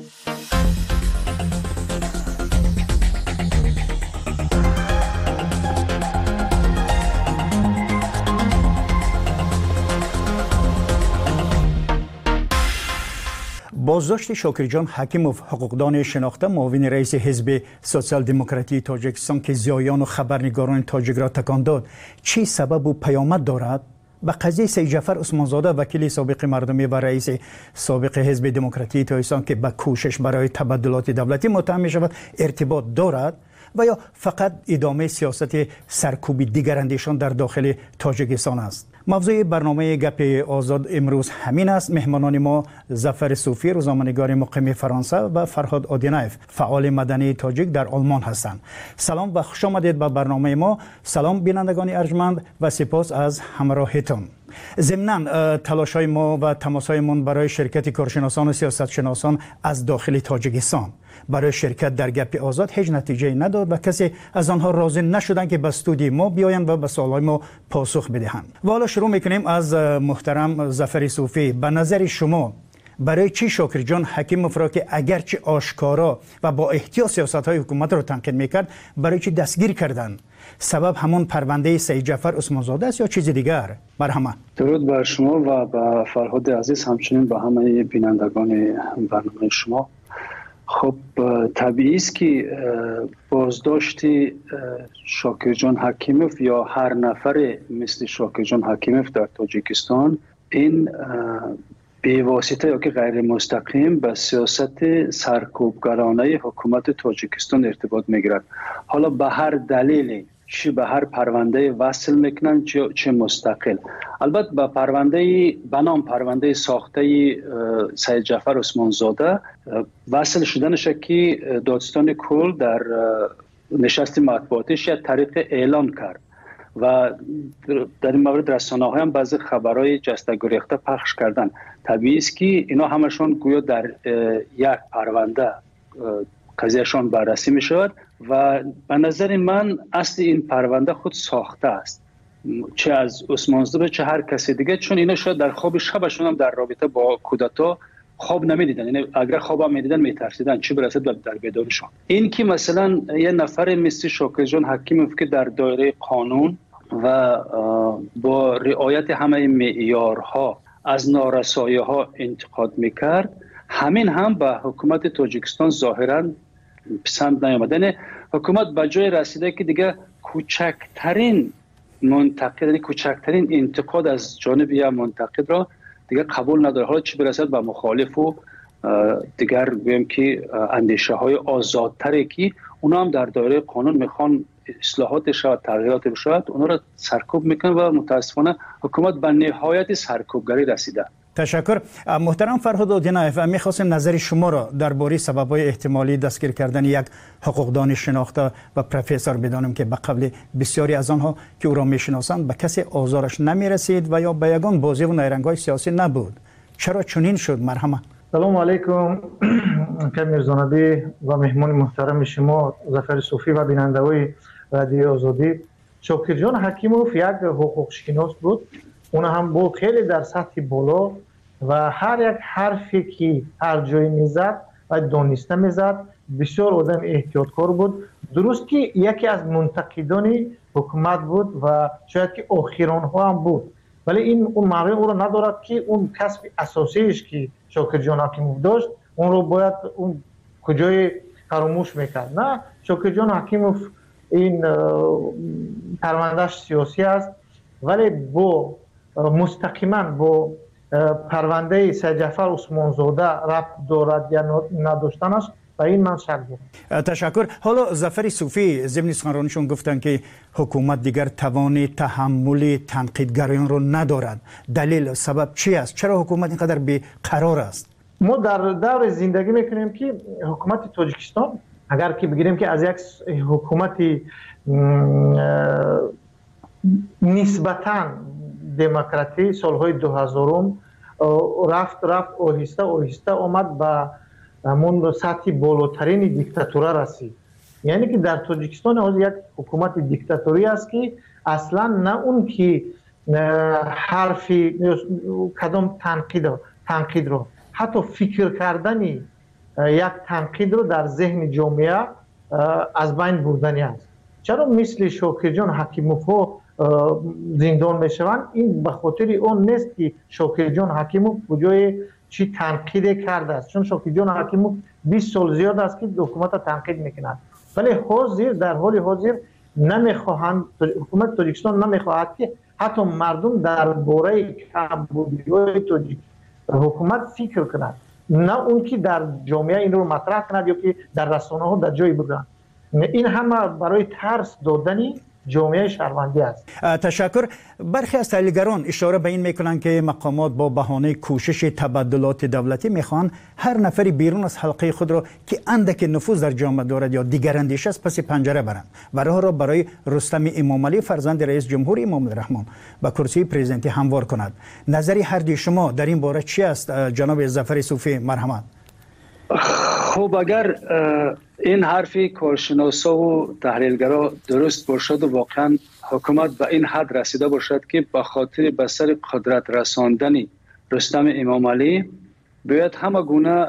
بازداشت شاکرجان حکیموف حقوقدان شناخته معاون رئیس حزب سوسیال دموکراتی تاجیکستان که زیایان و خبرنگاران تاجیک را تکان داد چی سبب و پیامد دارد؟ به قضیه سید جعفر عثمانزاده وکیل سابق مردمی و رئیس سابق حزب دموکراتی تاجیکستان که به کوشش برای تبدلات دولتی متهم می شود ارتباط دارد و یا فقط ادامه سیاست سرکوبی دیگراندیشان در داخل تاجیکستان است؟ موضوع برنامه گپ آزاد امروز همین است. مهمانان ما ظفر صوفی روزنامه‌نگار مقیم فرانسه و فرهاد آدینایف فعال مدنی تاجیک در آلمان هستند. سلام و خوش آمدید به برنامه ما. سلام بینندگان ارجمند و سپاس از همراهیتان. ضمناً تلاش‌های ما و تماس‌هایمان برای شرکت کارشناسان و سیاستشناسان از داخل تاجیکستان برای شرکت در گپ آزاد هیچ نتیجه نداد و کسی از آنها راضی نشدند که به استودیو ما بیایند و به سوال‌های ما پاسخ بدهند. و حالا شروع می‌کنیم از محترم ظفر صوفی. به نظر شما برای چی شاکرجان حکیموف را که اگرچه آشکارا و با احتیاط سیاست‌های حکومت را تنقید می‌کرد برای چی دستگیر کردند؟ سبب همون پرونده سید جعفر عثمانزاده است یا چیز دیگر؟ مرحمت. درود بر شما و به فرهاد عزیز، همچنین به همه بینندگان برنامه شما. خب طبیعی است که بازداشت شاکرجان حکیموف یا هر نفر مثل شاکرجان حکیموف در تاجیکستان این به واسطه یا که غیر مستقیم به سیاست سرکوبگرانه حکومت تاجیکستان ارتباط میگیرد. حالا به هر دلیلی، چه به هر پرونده وصل میکنن چه مستقل. البته به پرونده بنام پرونده ساخته سید جعفر عثمانزاده وصل شدنش که دادستان کل در نشست مطبوعاتش یک طریق اعلان کرد و در این مورد رسانه‌ها هم بعضی خبرهای جسته گریخته پخش کردن. طبیعی است که اینا همشون گویا در یک پرونده قضیهشان بررسی می شود و به نظر من اصل این پرونده خود ساخته است، چه از عثمانزاده چه هر کسی دیگه، چون اینا شاید در خواب شبشون هم در رابطه با کودتا خواب نمیدیدن، یعنی اگر خواب هم میدیدن میترسیدن چه برسه در بیدارشون. این که مثلا یه نفر مثل شاکرجان حکیموف که در دایره قانون و با رعایت همه معیارها از نارسایی‌ها انتقاد میکرد، همین هم به حکومت تاجیکستان ظاهراً پسند نیامد. یعنی حکومت به جای رسیده که دیگه کوچکترین منتقد، یعنی کوچکترین انتقاد از جانب یا منتقد را دیگه قبول نداره، حالا چه برسد به مخالف و دیگر بگیم که اندیشه های آزادتری که اونا هم در دایره قانون میخوان اصلاحات شود، تغییرات شود، اونا را سرکوب میکنن و متاسفانه حکومت به نهایت سرکوبگری رسیده. تشکر. محترم فرهاد آدینایف، میخواستم نظر شما را درباره سبب‌های احتمالی دستگیر کردن یک حقوقدان شناخته و پروفسور بدانم که به قبل بسیاری از آنها که او را میشناسند به کسی آزارش نمیرسید و یا به یگان بازی و نیرنگ‌های سیاسی نبود. چرا چنین شد؟ مرحمت. سلام علیکم کمیرزانبی و مهمان محترم شما ظفر صوفی و بیننده‌های رادیو آزادی. شاکرجان حکیموف یک حقوق شناس بود اون هم بود خیلی در سطح بالا و هر یک حرفی که هر جایی میزد و دانسته میزد. بسیار آدم احتیاطکار بود. درست که یکی از منتقدان حکومت بود و شاید که آخران ها هم بود، ولی این اون معنی او رو ندارد که اون کسب اساسیش که شاکر جان حکیموف داشت اون رو باید اون کجای فراموش میکرد. نه، شاکر جان حکیموف این پروندهش سیاسی است، ولی با مستقیما با پرونده سید جعفر عثمانزاده ربط دارد یا نداشتنش و این من شک دارم. تشکر. حالا ظفر صوفی ضمن سخنرانیشون گفتن که حکومت دیگر توان تحمل تنقیدگران رو ندارد. دلیل سبب چی است؟ چرا حکومت اینقدر بی‌قرار است؟ ما در دور زندگی میکنیم که حکومت تاجیکستان اگر که بگیریم که از یک حکومت نسبتاً دموکراتی سالهای دو هزارم رفت رفت آهسته آهسته آمد به همون سطح بالاترین دیکتاتوره رسید. یعنی که در تاجیکستان از یک حکومت دیکتاتوری است که اصلا نه اون که حرفی کدام تنقید تنقید رو حتی فکر کردن یک تنقید رو در ذهن جامعه از بین بردنی است. چرا مثل شاکر جان حکیموف زندان میشوند؟ این به خاطر اون نیست که شاکر جان حکیموف کجای چی تنقید کرده است، چون شاکر جان حکیموف بیست سال زیاد است که حکومت تنقید میکنند، ولی حاضر در حال حاضر نمیخواهند، حکومت تاجیکستان نمیخواهد که حتی مردم درباره کمبودی‌های تاجیک حکومت فکر کنند، نه اون که در جامعه این رو مطرح کند یا که در رسانه ها در جایی بگویند. این همه برای ترس دادنی جامعه شهروندی است. تشکر. برخی از تحلیلگران اشاره به این میکنند که مقامات با بهانه کوشش تبادلات دولتی میخوان هر نفری بیرون از حلقه خود را که اندک نفوذ در جامعه دارد یا دیگر اندیشه است پس پنجره برند و راه را برای رستم امامعلی فرزند رئیس جمهور امام الرحمن به کرسی پرزیدنتی هموار کند. نظری هر دوی شما در این باره چی است جناب ظفر صوفی؟ مرحمت. خب اگر این حرفی کارشناسا و تحلیلگرا درست باشد و واقعا حکومت به این حد رسیده باشد که به خاطر به سر قدرت رساندن رستم امامعلی باید همه گونه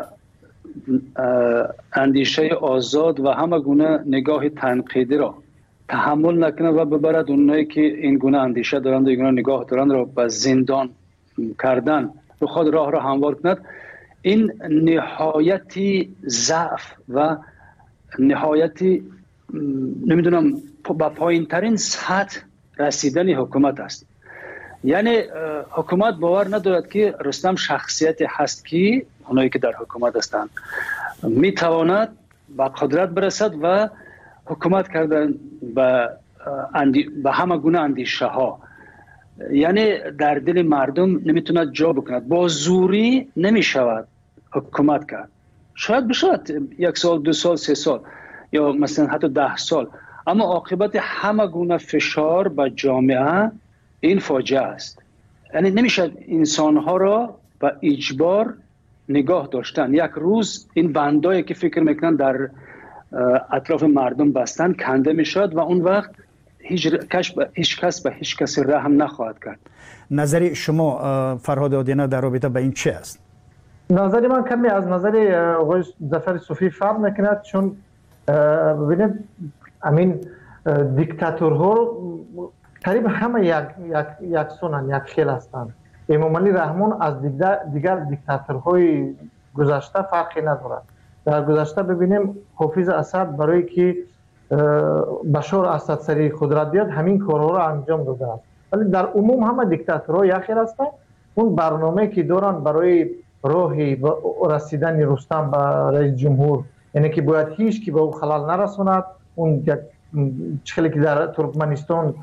اندیشه آزاد و همه گونه نگاه تنقیدی را تحمل نکنه و ببرد اونایی که این گونه اندیشه دارند و این گونه نگاه دارند را به زندان کردن و خود راه را هموار کند. این نهایتی ضعف و نهایتی نمیدونم با پایین ترین سطح رسیدن حکومت است. یعنی حکومت باور ندارد که رستم شخصیتی هست که اونایی که در حکومت هستند میتواند به قدرت برسد و حکومت کردن به اندی... به همه گونه اندیشه ها، یعنی در دل مردم نمیتوند جا بکند. با زوری نمیشود حکومت کرد. شاید بشود یک سال، دو سال، سه سال یا مثلا حتی ده سال، اما عاقبت همه گونه فشار به جامعه این فاجعه است. یعنی نمیشه انسانها را به اجبار نگاه داشتن. یک روز این بندایی که فکر میکنن در اطراف مردم بستن کنده میشد و اون وقت هیچ کس به هیچ کس به هیچ کس رحم نخواهد کرد. نظر شما فرهاد آدینه در رابطه با این چی است؟ نظر من کمی از نظر آقای ظفر صوفی فرق میکند، چون ببینید امین دیکتاتورها تقریبا همه یک یک یک سونن، یک خیل هستند. امامعلی رحمان از دیگر دیگر دیکتاتورهای گذشته فرقی ندارد. در گذشته ببینیم حافظ اسد برای که بشار اسد سری قدرت بیاد همین کارها را انجام داده است، ولی در عموم همه دیکتاتورها یک خیل هستند. اون برنامه که دارن برای راهی رسیدن رستم به رئیس جمهور، یعنی که باید هیچ کی به او خلال نرساند. اون یک چخلی که در ترکمنستان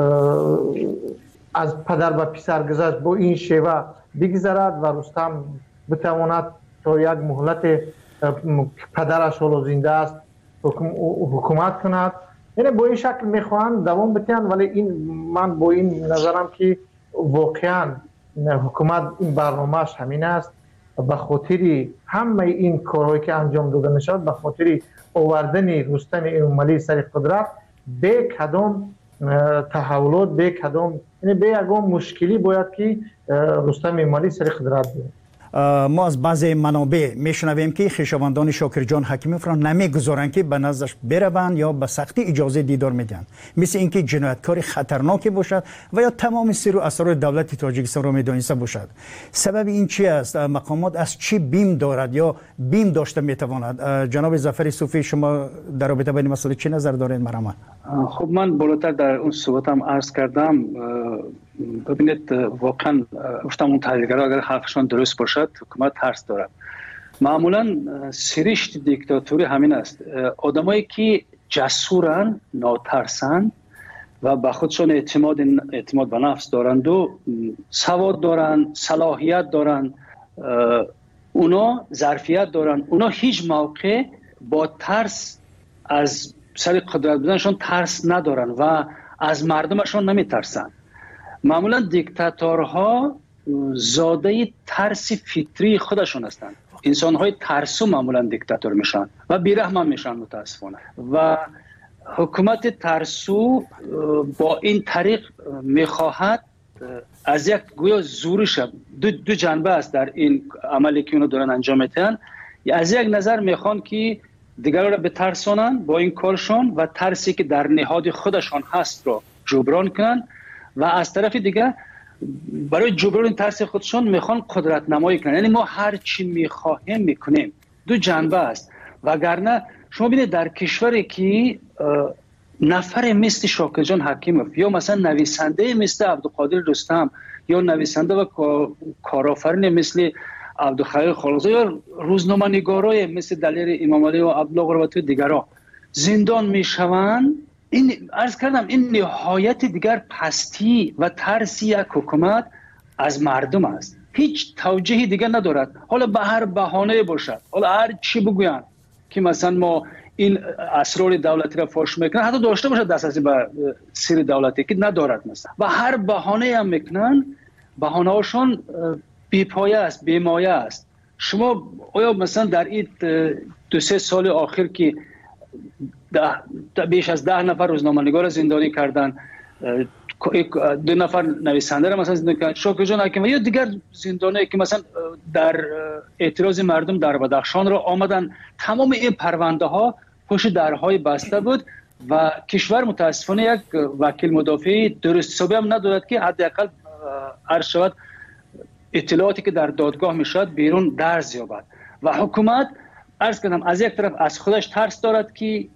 از پدر به پسر گذشت با این شیوه بگذرد و رستم بتواند تا یک مهلت پدرش حالا زنده است حکومت کند. یعنی با این شکل میخواهند دوام بتن، ولی این من با این نظرم که واقعا حکومت این برنامهش همین است. به خاطر همه این کارهایی که انجام داده میشد، به خاطر آوردن رستم امامعلی سر قدرت، به کدام تحولات به کدام یعنی به یگام مشکلی باید که رستم ایمالی سر قدرت بیاد. ما از بعضی منابع میشنویم که خویشاوندان شاکر جان حکیموف را نمیگذارند که به نزدش بروند یا به سختی اجازه دیدار میدن، مثل اینکه جنایتکار خطرناکی باشد و یا تمام سر و اسرار دولت تاجیکستان را میدانسته باشد. سبب این چی است؟ مقامات از چی بیم دارد یا بیم داشته میتواند؟ جناب ظفر صوفی، شما در رابطه با این مسئله چی نظر دارید؟ مرحمت. خب من بالاتر در اون صحبتم عرض کردم. ببینید واقعا گفتم اون تحلیلگرها اگر حرفشان درست باشد حکومت ترس دارد. معمولا سرشت دیکتاتوری همین است. آدمایی که جسورن، ناترسن و به خودشان اعتماد اعتماد به نفس دارند و سواد دارن، صلاحیت دارن، اونا ظرفیت دارن، اونا هیچ موقع با ترس از سر قدرت بودنشان ترس ندارن و از مردمشان نمیترسن. معمولا دیکتاتورها زاده ترس فطری خودشون هستند. انسان‌های ترسو معمولا دیکتاتور میشن و بی‌رحم میشن متاسفانه. و حکومت ترسو با این طریق میخواهد از یک گویا زورش دو, دو جنبه است در این عملی که اونو دارن انجام میدن. از یک نظر میخوان که دیگران را بترسونن با این کارشون و ترسی که در نهاد خودشان هست رو جبران کنن و از طرف دیگه برای جبران ترس خودشون میخوان قدرت نمایی کنن. یعنی ما هر چی میخواهیم میکنیم. دو جنبه است. وگرنه شما ببینید در کشوری که نفر مثل شاکر جان حکیموف یا مثلا نویسنده مثل عبدالقادر رستم یا نویسنده و کارآفرین مثل عبدالخلیل خالقزاده یا روزنامه‌نگارای مثل دلیر امام علی و عبدالله قربتی و دیگرها زندان میشوند، این عرض کردم این نهایت دیگر پستی و ترسی یک حکومت از مردم است. هیچ توجیهی دیگر ندارد. حالا به هر بهانه باشد، حالا هر چی بگوین که مثلا ما این اسرار دولتی را فاش میکنن، حتی داشته باشد دسترسی به سر دولتی که ندارد مثلا، و هر بهانه هم میکنن، بهانه هاشون بی‌پایه است، بی‌مایه است. شما آیا مثلا در این دو سه سال آخر که ده بیش از ده نفر روزنامه‌نگار زندانی کردن، دو نفر نویسنده را مثلا زندانی کردن، شاکر جان حکیموف یا دیگر زندانی که مثلا در اعتراض مردم در بدخشان را آمدن، تمام این پرونده ها پشت درهای بسته بود و کشور متاسفانه یک وکیل مدافع درست حسابی هم ندارد که حداقل عرض شود اطلاعاتی که در دادگاه میشد بیرون درز یابد. و حکومت عرض کردم از یک طرف از خودش ترس دارد که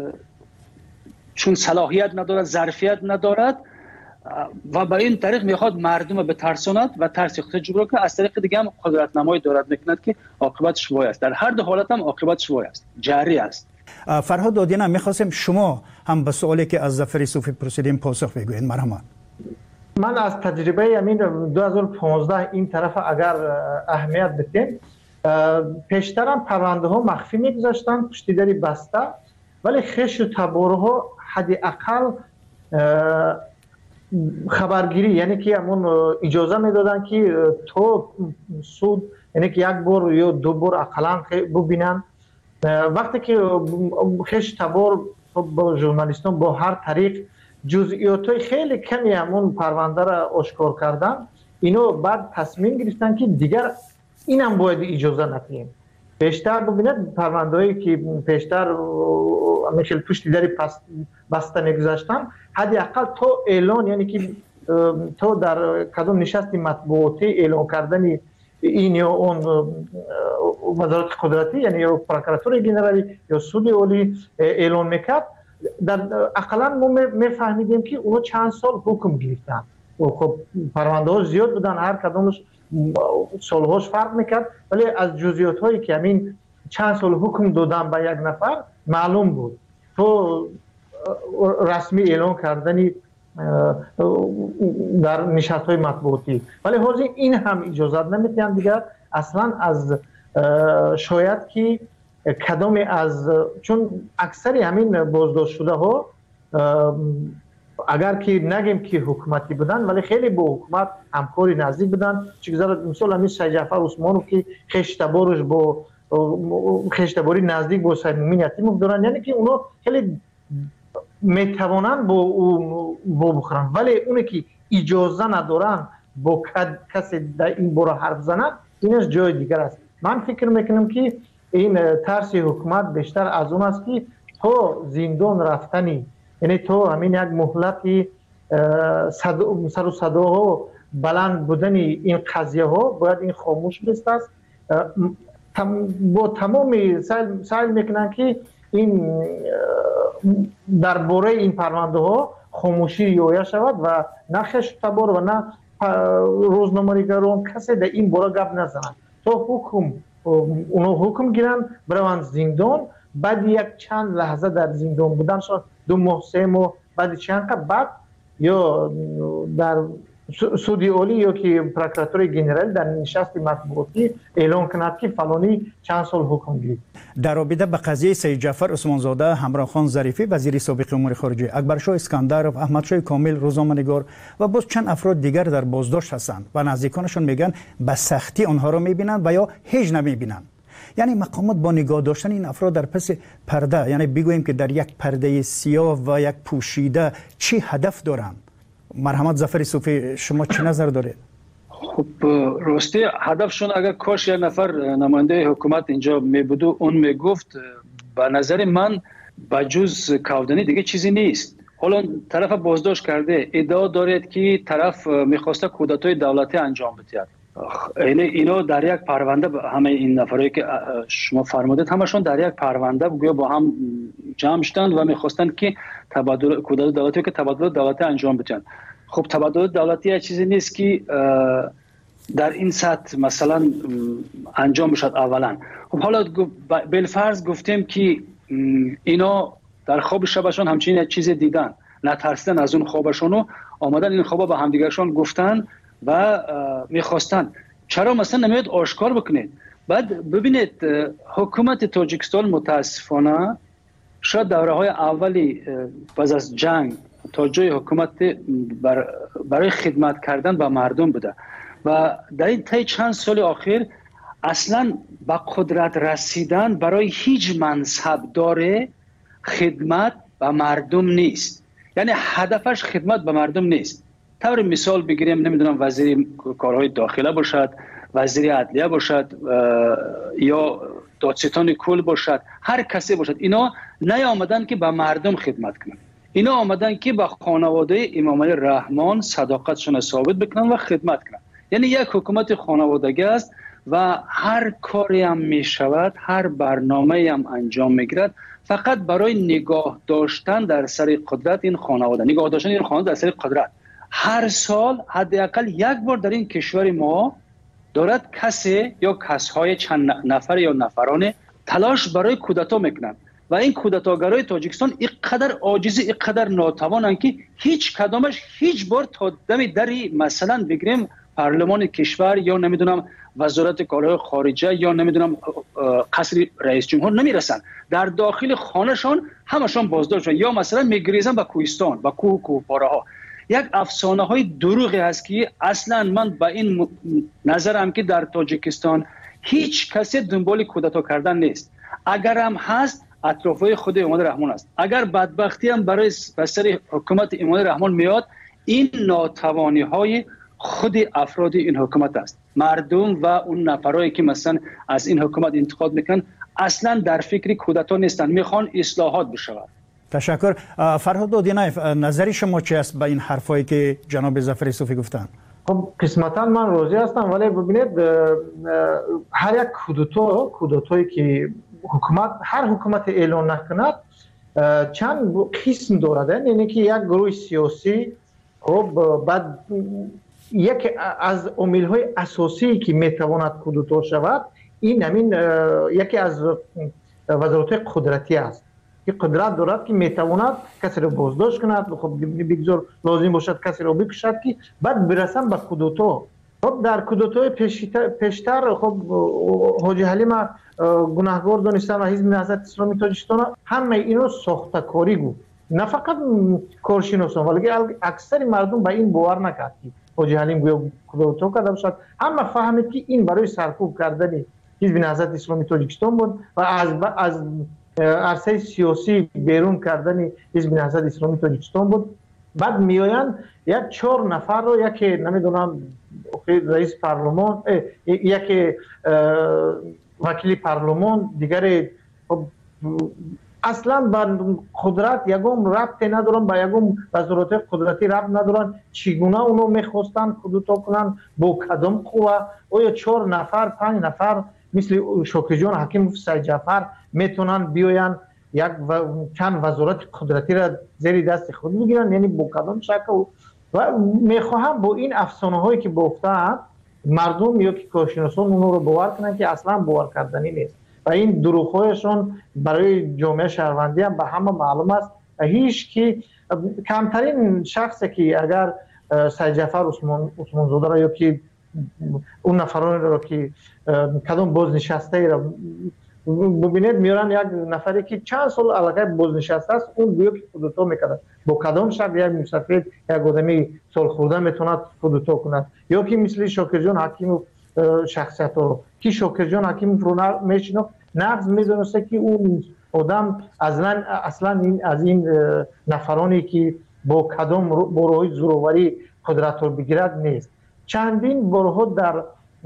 چون صلاحیت ندارد، ظرفیت ندارد و برای این طریق میخواد مردم رو بترساند و ترس خودش جبران کنه. از طریق دیگه هم قدرت نمایی دارد میکند که عاقبتش وای است. در هر دو حالت هم عاقبتش وای است، جری است. فرهاد دادیان، میخواستم شما هم به سوالی که از ظفر صوفی پرسیدیم پاسخ بگوین. مرحمت. من از تجربه همین دو هزار و پانزده این طرف اگر اهمیت بدیم، پیشترم پرونده ها مخفی میگذاشتن پشت در بسته، ولی خش و تباره ها حداقل خبرگیری، یعنی که همون اجازه میدادن که تو سود یعنی که یک بار یا دو بار اقلا ببینن. وقتی که خش تبار با ژورنالیستان با هر طریق جزئیاتای خیلی کمی همون پرونده را آشکار کردن، اینو بعد تصمیم گرفتن که دیگر اینم باید اجازه ندیم. پیشتر ببینید پرونده‌ای که پیشتر مثل پشت در بسته میگذاشتن، حداقل تو اعلان، یعنی که تو در کدام نشست مطبوعاتی اعلان کردن این یا اون وزارت قدرتی، یعنی یا پروکراتور جنرالی یا سود عالی اعلان میکرد، در اقلا ما میفهمیدیم که اونو چند سال حکم گرفتن. خب پرونده ها زیاد بودن، هر کدامش سالهاش فرق میکرد، ولی از جزئیات هایی که همین چند سال حکم دادن به یک نفر معلوم بود. تو رسمی اعلان کردنی در نشست های مطبوعاتی، ولی حاضر این هم اجازت نمیتیم دیگر اصلا. از شاید که کدام از، چون اکثری همین بازداشت شده ها اگر که نگیم که حکومتی بودن، ولی خیلی با حکومت همکاری نزدیک بودن. چگذار مثلا همین شیخ جعفر عثمانو که خشتبارش با خشتباری نزدیک با سید مومن یتیموف دارن، یعنی که اونا خیلی میتوانند با او با بخورن، ولی اونی که اجازه ندارن با کسی در این باره حرف زنند اینش جای دیگر است. من فکر میکنم که این ترس حکومت بیشتر از اون است که تو زندان رفتنی، یعنی تو همین یک مهلتی سر و صداها بلند بودنی این قضیه ها باید این خاموش بست است. با تمامی سعی میکنن که این درباره این پرونده ها خاموشی یویه شود و نه خشتبار و نه روزنامه‌نگاران کسی در این باره گپ نزنند. تو حکم اونو حکم گیرن بروند زندان، بعد یک چند لحظه در زندان بودن شد، دو ماه سه ماه، بعد چند بعد یا در سودی اولی یا که پروکراتور جنرال در نشست مطبوعاتی اعلام کند که فلانی چند سال حکم گیرید. در رابطه به قضیه سید جعفر عثمانزاده، همراه خان ظریفی وزیر سابق امور خارجه، اکبرشاه اسکندرов، احمدشاه کامل روزنامه‌نگار و باز چند افراد دیگر در بازداشت هستند و نزدیکانشون میگن به سختی آنها را میبینند و یا هیچ نمیبینند. یعنی مقامات با نگاه داشتن این افراد در پس پرده، یعنی بگوییم که در یک پرده سیاه و یک پوشیده چی هدف دارند؟ مرحمت ظفر صوفی، شما چه نظر دارید؟ خب راستی هدفشون اگر کاش یک نفر نماینده حکومت اینجا می بود و اون می گفت، به نظر من بجز کودنی دیگه چیزی نیست. حالا طرف بازداشت کرده، ادعا دارد که طرف میخواسته کودتای دولتی انجام بده. اینه اینا در یک پرونده، همه این نفرایی که شما فرمودید همشون در یک پرونده گویا با هم جمع شدند و میخواستند که تبادل کودتای دولتی که تبادل دولتی انجام بدن. خب تبادل دولتی یه چیزی نیست که در این سطح مثلا انجام بشد اولا. خب حالا بالفرض گفتیم که اینا در خواب شبشون همچنین چیز دیدن، نترسیدن از اون خوابشون و آمدن این خوابا به همدیگرشون گفتن و میخواستن. چرا مثلا نمیاد آشکار بکنید؟ بعد ببینید حکومت تاجیکستان متاسفانه شاید دوره های اولی بعد از جنگ تا جای حکومت بر برای خدمت کردن به مردم بوده و در این طی چند سال اخیر اصلا به قدرت رسیدن برای هیچ منصب داره خدمت به مردم نیست. یعنی هدفش خدمت به مردم نیست. طور مثال بگیریم، نمیدونم وزیر کارهای داخله باشد، وزیر عدلیه باشد یا دادستان کل باشد، هر کسی باشد، اینا نیامدن که به مردم خدمت کنن. اینا آمدن که به خانواده امام علی رحمان صداقتشون ثابت بکنن و خدمت کنن. یعنی یک حکومت خانوادگی است و هر کاری هم می شود، هر برنامه هم انجام میگیرد فقط برای نگاه داشتن در سر قدرت این خانواده، نگاه داشتن این خانواده در سر قدرت. هر سال حداقل یک بار در این کشور ما دارد کسی یا کسهای چند نفر یا نفرانه تلاش برای کودتا میکنند و این کودتاگرای تاجیکستان اینقدر عاجز، اینقدر ناتوانند که هیچ کدامش هیچ بار تا دم دری مثلا بگیریم پارلمان کشور یا نمیدونم وزارت کارهای خارجه یا نمیدونم قصر رئیس جمهور نمیرسن. در داخل خانهشان همشان بازداشت شدن یا مثلا میگریزن به کوهستان، به کوه و کوهپاره ها. یک افسانه های دروغی هست که اصلا من با این نظرم که در تاجیکستان هیچ کسی دنبال کودتا کردن نیست. اگر هم هست اطرافای خود امام رحمان است. اگر بدبختی هم برای سر حکومت امام رحمان میاد، این ناتوانی های خود افراد این حکومت است. مردم و اون نفرایی که مثلا از این حکومت انتقاد میکنن اصلا در فکر کودتا نیستن، میخوان اصلاحات بشود. تشکر. فرهاد دودینایف، نظری شما چی است به این حرفایی که جناب ظفر صوفی گفتن؟ خب قسمتا من راضی هستم، ولی ببینید هر یک کودتا کودتایی که حکومت هر حکومت اعلان نکند چند قسم دارد. یعنی که یک گروه سیاسی خب بعد یک از عامل‌های اساسی که میتواند کودتا شود این همین یکی از وزارت قدرتی است که قدرت دارد که میتواند کسی را بازداشت کند، خب بگذار لازم باشد کسی را بکشد که بعد برسن به کودتا. خب در کودتای پیشتر خب حاجی حلیم گناهکار دانستن و حزب نهضت اسلامی تاجیکستان همه اینو ساخته‌کاری بود، نه فقط کارشناسان ولی اکثر مردم به این باور نکرد که حاجی حلیم گویا کودتا کرده باشد. همه فهمید که این برای سرکوب کردن حزب نهضت اسلامی تاجیکستان بود و از از عرصه سیاسی بیرون کردن حزب نهضت اسلامی تاجیکستان بود. بعد میآیند یک چهار نفر رو، یکی نمیدونم رئیس پارلمان، یکی وکیل پارلمان، دیگری اصلا با قدرت یگم ربطی ندارن، با یگم وزارت قدرتی ربط ندارن، چگونه اونو میخواستن خودتا کنن، با کدام قوه. آیا چهار نفر پنج نفر مثل شوکر جان حکیم سید جعفر میتونن بیاین یک و چند وزارت قدرتی را زیر دست خود بگیرن؟ یعنی با کدام شکل؟ و میخواهم با این افسانه هایی که گفتن مردم یا که کارشناسان اونو رو باور کنن که اصلا باور کردنی نیست و این دروغ هایشون برای جامعه شهروندی هم به همه معلوم است. هیچ کی کمترین شخصی که اگر سید جعفر عثمان عثمان زاده را یا که اون نفران را که کدام بازنشسته را ببینید میارن، یک نفری که چند سال علاقه بازنشسته است اون گویا که خودتا میکرد، با کدام شب یک مسافر یک آدمی سال خورده میتونه خودتا کنه؟ یا که مثل شوکر جان حکیم شخصیت رو که شوکر جان حکیم رو میشنو نقض میدونسته که اون آدم اصلا اصلا این از این نفرانی که با کدام بروهای زوروری قدرت رو بگیرد نیست. چندین بارها در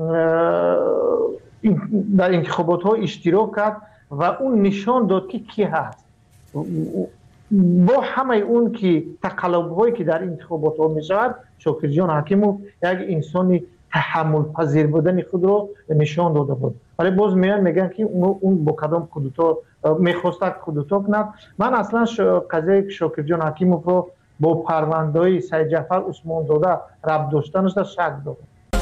در انتخابات ها اشتراک کرد و اون نشان داد که کی هست. با همه اون که تقلب هایی که در انتخابات ها می شود، شوکر جان حکیموف یک انسانی تحمل پذیر بودن خود رو نشان داده بود. ولی باز میان میگن که اون اون با کدام کودتا میخواست کودتا کند. من اصلا قضیه شوکر جان حکیموف رو با پرونده‌های سید جعفر عثمان زاده ربط داشتنش شک دارم.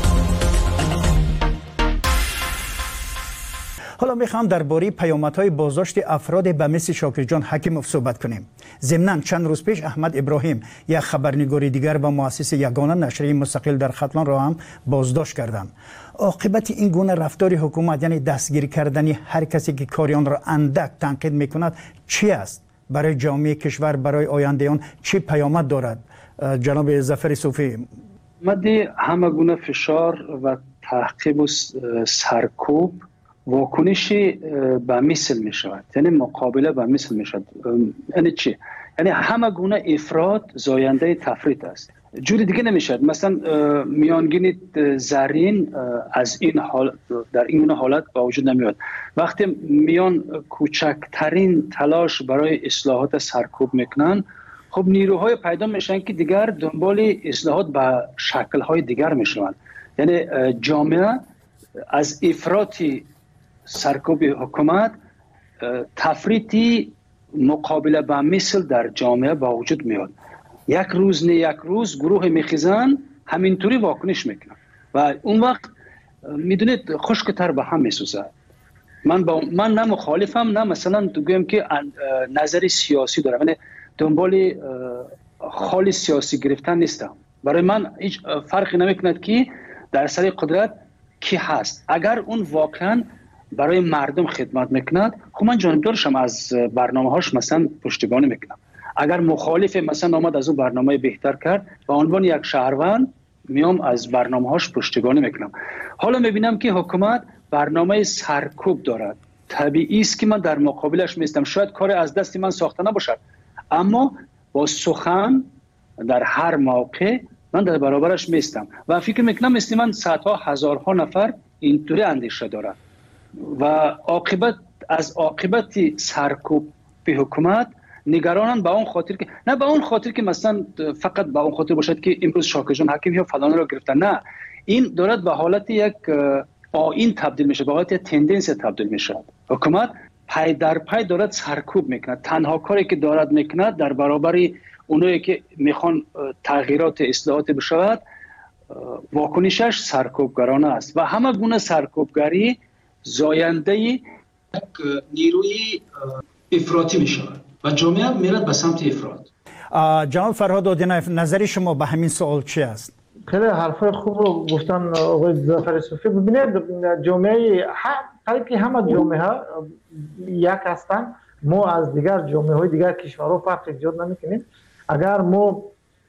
حالا میخوام درباره پیامدهای بازداشت افراد به مثل شوکر جان حکیموف صحبت کنیم. ضمناً چند روز پیش احمد ابراهیم، یک خبرنگار دیگر و مؤسس یگانه نشریه مستقل در ختلان را هم بازداشت کردند. عاقبت این گونه رفتار حکومت، یعنی دستگیر کردن هر کسی که کاریان را اندک تنقید میکند، چی است؟ برای جامعه کشور، برای آینده آن چه پیامد دارد؟ جناب ظفر صوفی. مدی همه گونه فشار و تعقیب و سرکوب واکنشی به مثل می شود، یعنی مقابله به مثل می شود. یعنی چی؟ یعنی همه گونه افراد زاینده تفریط است، جوری دیگه نمی شود. مثلا میانگین زرین از این حال در این حالت با وجود نمیاد. وقتی میان کوچکترین تلاش برای اصلاحات سرکوب میکنن، خب نیروهای پیدا میشن که دیگر دنبال اصلاحات به شکل‌های دیگر میشوند. یعنی جامعه از افراطی سرکوب حکومت تفریطی مقابله با مثل در جامعه با وجود میاد. یک روز نه یک روز گروه میخیزن همینطوری واکنش میکنن و اون وقت میدونید خشکتر به هم میسوزه. من با من نه مخالفم نه مثلا بگم که نظری سیاسی دارم، یعنی دنبال خالی سیاسی گرفتن نیستم. برای من هیچ فرقی نمیکند که در سر قدرت کی هست. اگر اون واقعا برای مردم خدمت میکند، خب من جانبدارشم، از برنامه هاش مثلا پشتیبانی میکنم. اگر مخالف مثلا آمد از اون برنامه بهتر کرد، به عنوان یک شهروند میام از برنامه هاش پشتیبانی میکنم. حالا میبینم که حکومت برنامه سرکوب دارد، طبیعی است که من در مقابلش میستم. شاید کار از دست من ساخته نباشد، اما با سخن در هر موقع من در برابرش میستم و فکر میکنم مثل من صدها هزارها نفر اینطوری اندیشه دارد و عاقبت از عاقبت سرکوب به حکومت نگرانن، به اون خاطر که نه به اون خاطر که مثلا فقط به اون خاطر باشد که امروز شوکر جان حکیم یا فلان رو گرفتن، نه، این دارد به حالت یک آیین تبدیل میشه، به حالت یک تندنس تبدیل میشه. حکومت پای در پای دارد سرکوب میکنه. تنها کاری که دارد میکنه در برابر اونایی که میخوان تغییرات اصلاحات بشود، واکنشش سرکوبگرانه است و همه گونه سرکوبگری زاینده یک نیروی افراطی میشود و جامعه میرد به سمت افراط. جناب فرهاد آدینایف، نظر شما به همین سوال چی است؟ خیلی حرفای خوب رو گفتن آقای ظفر صوفی. ببینید جامعه قریب که همه جامعه ها یک هستن، ما از دیگر جامعه های دیگر کشورها فرق ایجاد نمیکنیم. اگر ما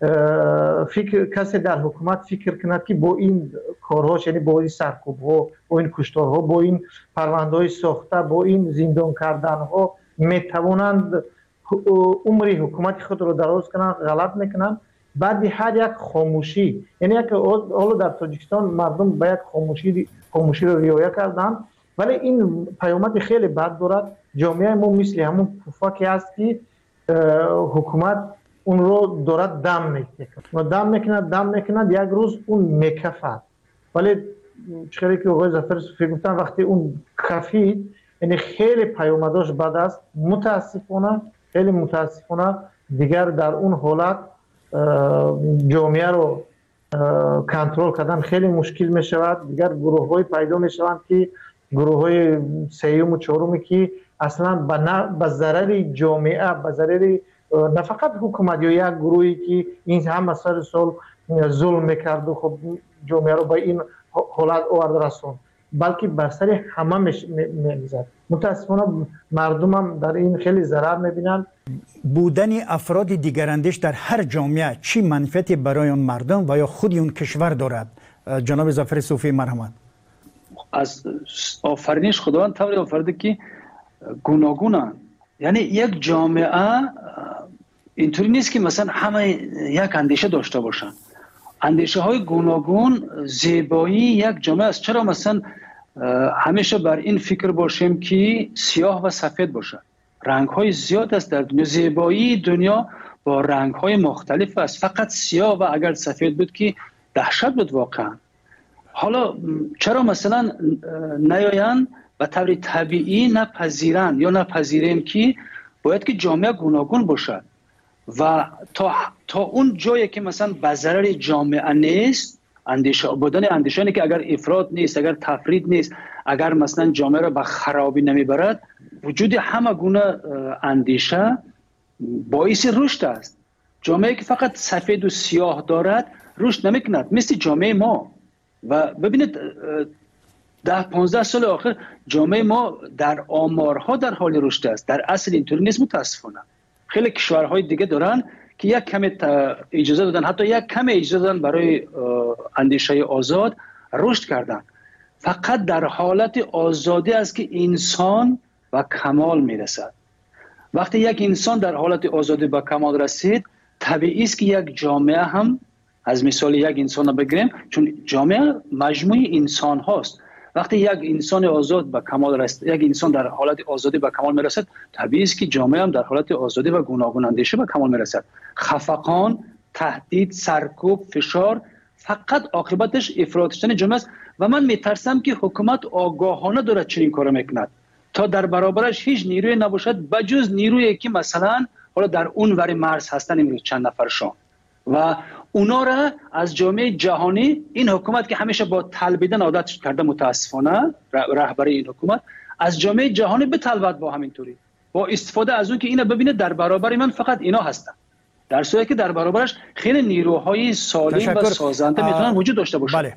فکر کسی در حکومت فکر کند که با این کارهاش، یعنی با این سرکوب ها، با این کشتارها، با این پرونده های ساخته، با این زندان کردن ها میتوانند عمر حکومت خود رو دراز کنند، غلط میکنند. بعد هر یک خاموشی، یعنی یک حالا در تاجیکستان مردم باید خاموشی خاموشی رو رعایت کردن، ولی این پیامد خیلی بد دارد. جامعه ما مثل همون پفاکی است که حکومت اون رو دارد دم میکنه دم میکنه دم میکنه یک روز اون میکفد. ولی چخیلی که آقای ظفر صوفی گفتن وقتی اون کفید، یعنی خیلی پیامداش بد است. متاسفانه خیلی متاسفانه دیگر در اون حالت جامعه رو کنترل کردن خیلی مشکل می شود. دیگر گروه های پیدا می شوند که گروه های سیوم و چهارمی که اصلا به ضرر جامعه، به ضرر نه فقط حکومت یا یک گروهی که این همه سر سال ظلم میکرد و خب جامعه رو به این حالت آورد رسوند، بلکه بر سر همه میگذرد. متاسفانه مردم هم در این خیلی ضرر میبینن. بودن افراد دیگراندیش در هر جامعه چی منفعتی برای اون مردم و یا خود اون کشور دارد؟ جناب ظفر صوفی مرحمت. از آفرینش خداوند طوری آفریده که گوناگونن، یعنی یک جامعه اینطوری نیست که مثلا همه یک اندیشه داشته باشن. اندیشه های گوناگون زیبایی یک جامعه است. چرا مثلا همیشه بر این فکر باشیم که سیاه و سفید باشه؟ رنگ های زیاد است در دنیا. زیبایی دنیا با رنگ های مختلف است. فقط سیاه و اگر سفید بود که دهشت بود واقعا. حالا چرا مثلا نیاین و طور طبیعی نپذیرن یا نپذیریم که باید که جامعه گوناگون باشد و تا تا اون جایی که مثلا به ضرر جامعه نیست، اندیشه بودن اندیشانی که اگر افراط نیست، اگر تفرید نیست، اگر مثلا جامعه را به خرابی نمیبرد، وجود همه گونه اندیشه باعث رشد است. جامعه که فقط سفید و سیاه دارد رشد نمیکند، مثل جامعه ما. و ببینید ده پانزده سال آخر جامعه ما در آمارها در حال رشد است. در اصل اینطوری نیست متاسفانه. خیلی کشورهای دیگه دارن که یک کم اجازه دادن، حتی یک کم اجازه دادن برای اندیشه آزاد رشد کردن. فقط در حالت آزادی است که انسان به کمال میرسد. وقتی یک انسان در حالت آزادی به کمال رسید، طبیعی است که یک جامعه هم، از مثال یک انسان رو بگیریم، چون جامعه مجموعه انسان هاست. وقتی یک انسان آزاد به کمال رسید، یک انسان در حالت آزادی به کمال میرسد، طبیعی است که جامعه هم در حالت آزادی و گوناگون اندیشه به کمال میرسد. خفقان، تهدید، سرکوب، فشار فقط عاقبتش افراط شدن جامعه است و من میترسم که حکومت آگاهانه دارد چنین کار میکند تا در برابرش هیچ نیروی نباشد بجز نیرویی که مثلا حالا در اون ور مرز هستن، امروز چند نفرشان، و اونا را از جامعه جهانی، این حکومت که همیشه با طلبیدن عادت کرده متاسفانه، رهبری این حکومت از جامعه جهانی بطلبد با همینطوری، با استفاده از اون که اینا ببینه در برابر من فقط اینا هستن، در صورتی که در برابرش خیلی نیروهای سالم و سازنده میتونن وجود داشته باشن. بله.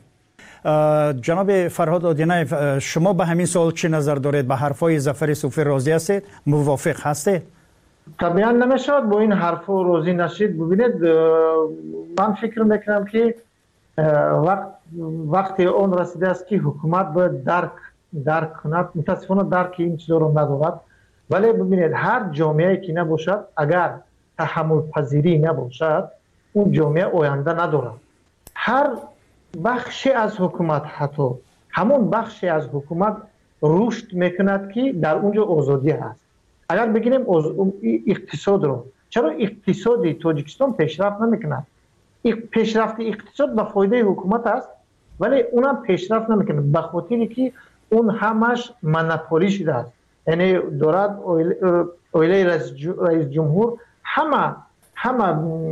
جناب فرهاد آدینایف، شما به همین سوال چه نظر دارید؟ به حرفای ظفر صوفی راضی هستید؟ موافق هستید؟ طبعا نمیشد با این حرف راضی نشید. ببینید من فکر میکنم که وقت وقتی اون رسیده است که حکومت باید درک درک کند. متاسفانه درک این چیزا رو ندارد. ولی ببینید هر جامعه که نباشد، اگر تحمل پذیری نباشد، اون جامعه آینده ندارد. هر بخشی از حکومت، حتی همون بخشی از حکومت رشد میکند که در اونجا آزادی هست. اگر بگیریم اقتصاد رو، چرا اقتصادی تاجیکستان پیشرفت نمیکند؟ پیشرفت اقتصاد به فایده حکومت است، ولی اونم پیشرفت نمیکنه به خاطری که اون همش مونوپولی شده است. یعنی دارد اویله رئیس جمهور همه همه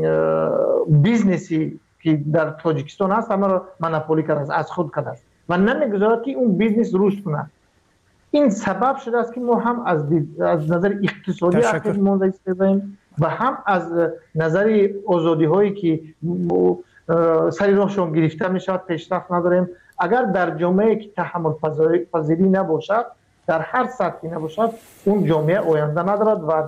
بیزنسی که در تاجیکستان هست همه رو مونوپولی کرده است، از خود کرده است و نمیگذارد که اون بیزنس رشد کنه. این سبب شده است که ما هم از, از نظر اقتصادی اخیر مونده ایستادیم و هم از نظر آزادی هایی که سری راهشون گرفته می شود پیشرفت نداریم. اگر در جامعه که تحمل پذیری نباشد، در هر سطحی نباشد، اون جامعه آینده ندارد و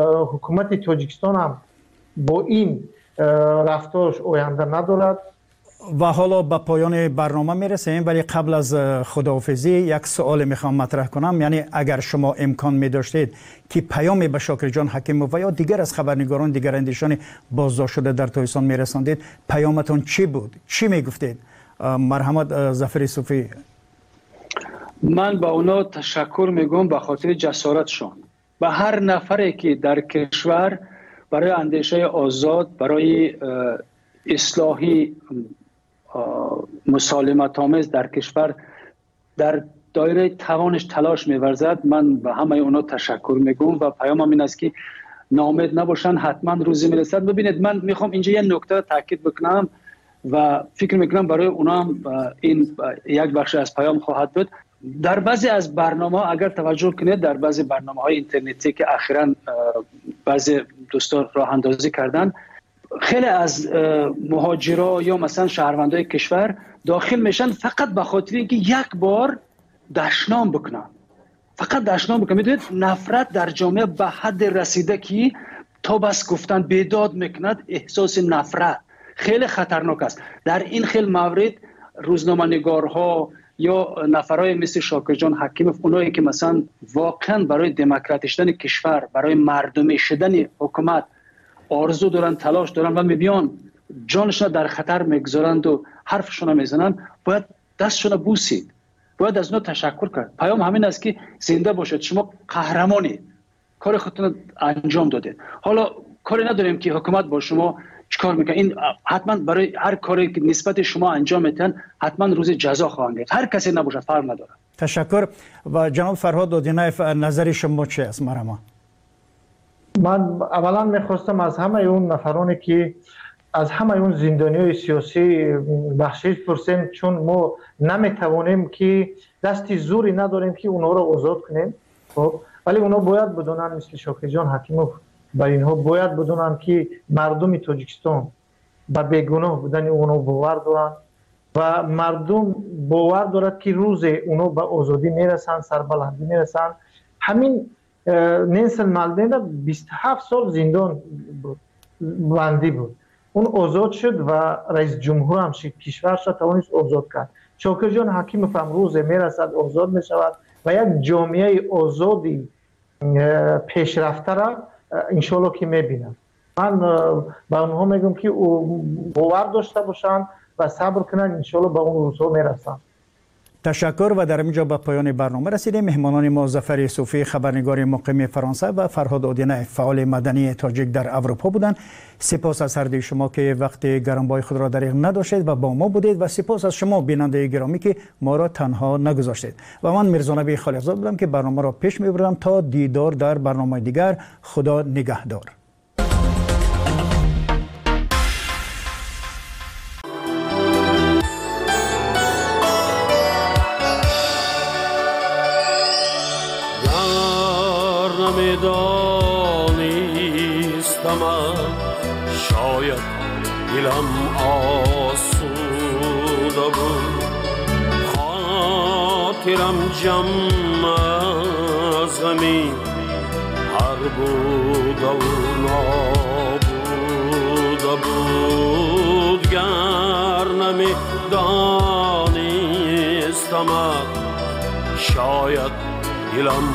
حکومت تاجیکستان هم با این رفتارش آینده ندارد. و حالا به پایان برنامه میرسیم، ولی قبل از خداحافظی یک سوال میخوام مطرح کنم. یعنی اگر شما امکان میداشتید که پیامی به شاکر جان حکیموف و یا دیگر از خبرنگاران دیگر اندیشان بازداشت شده در تاجیکستان میرساندید، پیامتون چی بود؟ چی میگفتید؟ مرحمت ظفر صوفی. من با اونا تشکر میگم به خاطر جسارتشون. به هر نفری که در کشور برای اندیشه آزاد، برای اصلاحی مسالمت آمیز در کشور در دایره توانش تلاش می‌ورزد، من به همه اونا تشکر میگم و پیامم این است که ناامید نباشن، حتما روزی میرسد. ببینید من میخوام اینجا یه نکته تاکید بکنم و فکر میکنم برای اونا هم این یک بخش از پیام خواهد بود. در بعضی از برنامه اگر توجه کنید، در بعضی برنامه‌های اینترنتی که اخیراً بعضی دوستان راه اندازی کردن، خیلی از مهاجرا یا مثلا شهروندای کشور داخل میشن فقط به خاطر اینکه یک بار دشنام بکنن، فقط دشنام بکنن. میدونید نفرت در جامعه به حد رسیده که تا بس گفتن بیداد میکند، احساس نفرت خیلی خطرناک است. در این خیلی مورد روزنامه‌نگارها یا نفرای مثل شاکر جان حکیموف، اونایی که مثلا واقعا برای دموکراتی شدن کشور، برای مردمی شدن حکومت آرزو دارن، تلاش دارن و میبیان جانشون در خطر میگذارند و حرفشون میزنن، باید دستشون بوسید، باید از اونها تشکر کرد. پیام همین است که زنده باشید، شما قهرمانید، کار خودتون انجام دادید. حالا کاری نداریم که حکومت با شما چیکار میکنه، این حتما برای هر کاری که نسبت شما انجام میدن حتما روز جزا خواهند گرفت، هر کسی نباشه، فرق نداره. تشکر. و جناب فرهاد دودینایف، نظر شما چی است؟ مرحبا. من اولا میخواستم از همه اون نفرانی که از همه اون زندانیای سیاسی بخشش پرسیم، چون ما نمیتوانیم که دستی زوری نداریم که اونها رو آزاد کنیم، خب ولی اونها باید بدونن، مثل شاکر جان حکیموف و اینها باید بدونن که مردم تاجیکستان به بیگناه بودن اونها باور دارن و مردم باور دارد که روز اونها به آزادی میرسن، سربلندی میرسن. همین نلسون ماندلا بیست و هفت سال زندان بود، بندی بود، اون آزاد شد و رئیس جمهور هم کشورش را توانست آزاد کرد. شاکر جان حکیموف هم روز میرسد آزاد میشود و یک جامعه آزادی پیشرفته را انشالله که میبینم. من به اونها میگم که باور داشته باشن و صبر کنن، انشالله به اون روزها میرسن. تشکر. و در اینجا به پایان برنامه رسیدیم. مهمانان ما ظفر صوفی، خبرنگار مقیم فرانسه، و فرهاد دودینایف، فعال مدنی تاجیک در اروپا بودند. سپاس از هر دوی شما که وقت گرانبهای خود را دریغ نداشتید و با ما بودید، و سپاس از شما بیننده گرامی که ما را تنها نگذاشتید. و من میرزا نبی خالقزاد بودم که برنامه را پیش میبردم. تا دیدار در برنامه دیگر، خدا نگهدار. دانستم شاید دلم آسوده بود، خاطرم جمع از غمی هر بود و نابوده بود. گر نمی دانستم شاید دلم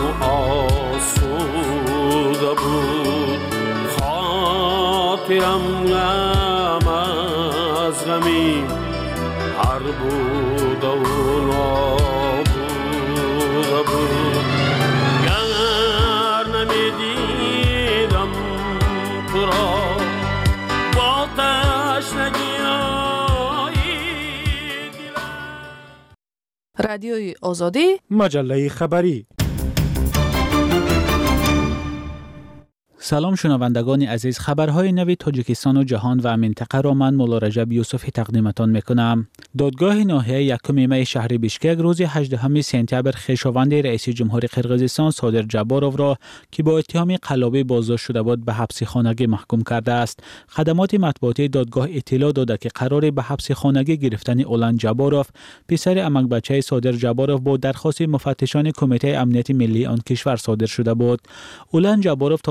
آسوده بود، خاطرم غم از غمی هر بود و نابوده بود. گر نمیدیدم تو را با تشنگی دلم. رادیوی آزادی، مجله خبری. سلام شنوندگان عزیز، خبرهای نو تاجیکستان و جهان و منطقه را من مولا رجب یوسفی تقدیمتان میکنم. دادگاه ناحیه یکم می شهر بیشکک روز هجدهم سپتامبر خویشاوند رئیس جمهور قرقیزستان صادر جباروف را که با اتهام قلابی بازداشت شده بود به حبس خانگی محکوم کرده است. خدمات مطبوعاتی دادگاه اطلاع داده که قرار به حبس خانگی گرفتن اولان جباروف، پسر امک بچه صادر جباروف، با درخواست مفتشان کمیته امنیت ملی آن کشور صادر شده بود. اولان جباروف تا نوزدهم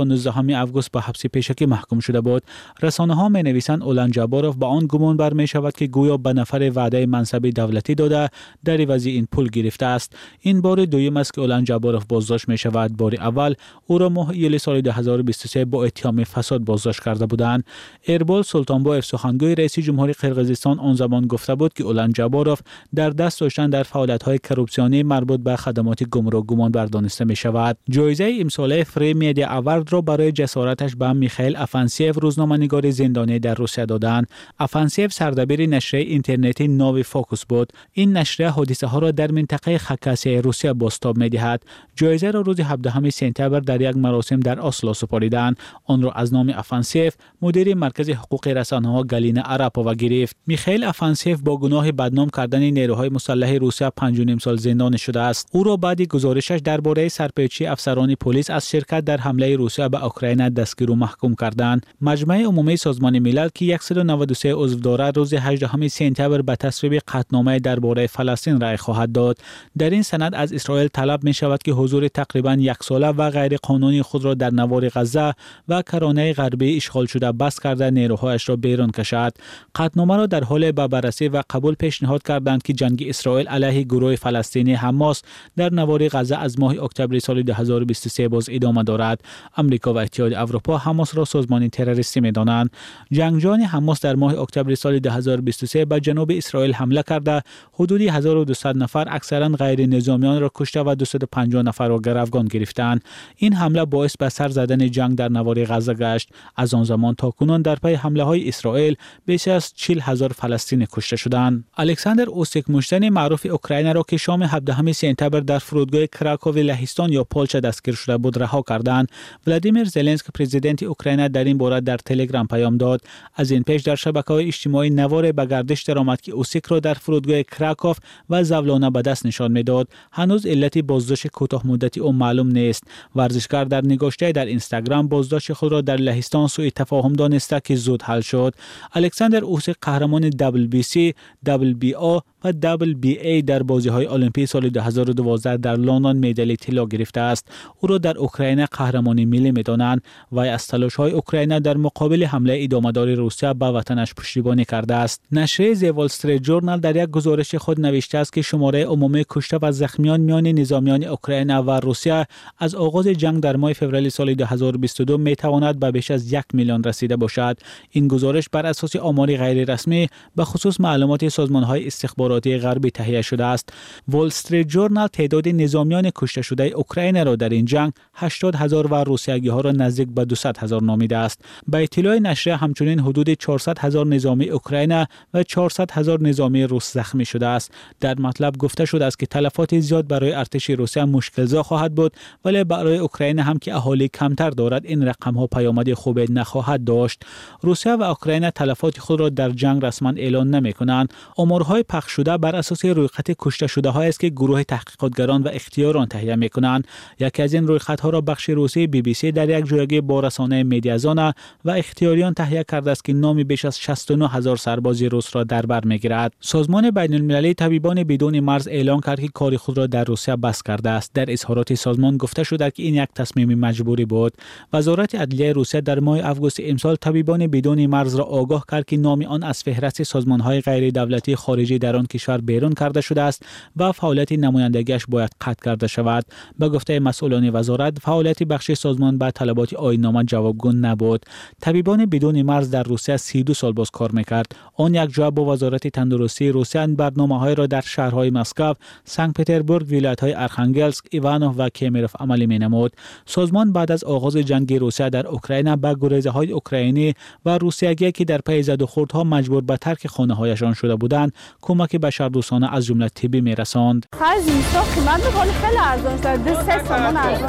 هفدهم آگوست به حبس پیشکی محکوم شده بود. رسانه ها می نویسند اولان جباروف با آن گمان بر می شود که گویا به نفر وعده منصب دولتی داده در عوض این پول گرفته است. این بار دوم است که اولان جباروف بازداشت می شود. بار اول او را ماه ایول سال دو هزار و بیست و سه با اتهام فساد بازداشت کرده بودند. ایربول سلطانبایف سخنگوی رئیس جمهوری قرقیزستان آن زمان گفته بود که اولان جباروف در دست داشتن در فعالیت‌های کروپسیونی مربوط به خدمات گمرک گمان بردانسته می شود. جایزه امساله فری میدیا اوارد را برای جسارتش به میخائیل افانسیف روزنامه‌نگار زندانی در روسیه دادند. افانسیف سردبیر نشریه اینترنتی نوی فوکوس بود. این نشریه حادثه ها را در منطقه خاکاسیای روسیه بازتاب می‌دهد. جایزه را روز هفدهم سپتامبر در یک مراسم در اسلو سپاریدند. آن را از نام افانسیف مدیر مرکز حقوق رسانه‌ها گالینا آراپووا گرفت. میخائیل افانسیف با گناه بدنام کردن نیروهای مسلح روسیه پنج و نیم سال زندانی شده است. او را بعد گزارشش درباره سرپیچی افسران پلیس از شرکت در حمله روسیه به اوکراین دستگیر و محکوم کردند. مجمع عمومی سازمان ملل که صد و نود و سه عضو دارد روز هجدهم سپتامبر به تصویب قطعنامه درباره فلسطین رأی خواهد داد. در این سند از اسرائیل طلب می شود که حضور تقریبا یک ساله و غیر قانونی خود را در نوار غزه و کرانه غربی اشغال شده بس کرده نیروهایش را بیرون کشد. قطعنامه را در حال به بررسی و قبول پیشنهاد کردند که جنگ اسرائیل علیه گروه فلسطینی حماس در نوار غزه از ماه اکتبر سال دو هزار و بیست و سه باز ادامه دارد. آمریکا و اتحاد اروپا حماس را سازمان تروریستی می‌دانند. جنگجویان حماس در ماه اکتبر سال دو هزار و بیست و سه به جنوب اسرائیل حمله کرده حدود هزار و دویست نفر اکثرا غیر نظامیان را کشته و دویست و پنجاه نفر را گروگان گرفتند. این حمله باعث به سر زدن جنگ در نوار غزه گشت. از آن زمان تا کنون در پی حمله های اسرائیل بیش از چهل هزار فلسطینی کشته شدند. الکساندر اوسیک مشتن معروف اوکراین را که شام هفدهم سپتامبر در فرودگاه کراکوو لهستان یا پولشا دستگیر شده بود رها کردند. ولادیمیر زلنسکی پرزیدنت اوکراین در این باره در تلگرام پیام داد. از این پیش در شبکه‌های اجتماعی نوار به گردش درآمد که اوسیک را در فرودگاه کراکوو و زولانه به دست نشان میداد. هنوز علت بازداشت کوتاه مدتی او معلوم نیست. ورزشکار در نگاشته در اینستاگرام بازداشت خود را در لهستان سوء تفاهم دانسته که زود حل شد. الکساندر اوسیک قهرمان دبل بی سی، دبل بی او و دبل بی ای در بازی‌های المپیک سال دو هزار و دوازده در لندن مدال طلا گرفته است. او را در اوکراین قهرمان ملی می‌دانند و از تلاش‌های اوکراین در مقابل حمله ادامه‌دار روسیه به وطنش پشتیبانی کرده است. نشریه دی وال استریت جورنال در یک گزارش خود نوشته است که شماره عمومی کشته و زخمیان میان نظامیان اوکراین و روسیه از آغاز جنگ در ماه فوریه سال دو هزار و بیست و دو می‌تواند به بیش از یک میلیون رسیده باشد. این گزارش بر اساس آمار غیر رسمی به خصوص معلومات سازمان‌های استخباراتی غربی تهیه شده است. وال استریت جورنال تعداد نظامیان کشته شده اوکراین را در این جنگ هشتاد هزار و روسیه‌گی‌ها را نزدیک به دویست هزار نامیده است. به اطلاع نشریه همچنین حدود چهارصد هزار نظامی اوکراین و چهارصد هزار نظامی روس زخمی شده است. در مطلب گفته شده است که تلفات زیاد برای ارتش روسیه مشکل‌زا خواهد بود، ولی برای اوکراین هم که اهالی کمتر دارد این رقم‌ها پیامد خوبی نخواهد داشت. روسیه و اوکراین تلفات خود را در جنگ رسما اعلان نمی‌کنند. آمارهای پخش شده بر اساس رویخط کشته شده‌هایی است که گروه تحقیقاتگران و اختیاران تهیه می‌کنند. یکی از این رویخط‌ها را بخش روسی بی بی سی در یک جویگی با رسانه مدیازانا و اختیاریان تهیه کرده است که نام بیش از شصت و نه هزار سرباز روس را در بر می‌گیرد. سازمان بین‌المللی طبیبان بدون مرز اعلام کرد که کار خود را در روسیه بس کرده است. در اظهارات سازمان گفته شده که این یک تصمیم مجبوری بود. وزارت عدلیه روسیه در ماه آگوست امسال طبیبان بدون مرز را آگاه کرد که نام آن از فهرست سازمان‌های غیر دولتی خارجی در آن کشور بیرون کرده شده است و فعالیت نمایندگیش باید قطع کرده شود. به گفته مسئولان وزارت، فعالیت بخش سازمان به طلبات آیین‌نامه جوابگو نبود. طبیبان بدون مرز در روسیه سی و دو سال باز کار می‌کرد. آن یک جواب با وزارت تندرستی روسیه برنامه‌های را در شهرهای مسکو، سنت پترزبورگ، ولایت‌های ارخانگلسک، ایوانوف و کمیروف عملی می‌نمود. سازمان بعد از آغاز جنگ روسیه در اوکراین به گریزه‌های اوکراینی و روسیه‌گی که در پی زد و خوردها مجبور به ترک خانه‌هایشان شده بودند، کمک بشردوستانه از جمله طبی می‌رساند. خرج اینستا قیمت می‌کنه خیلی ارزان شده. دو سه سامان ارزان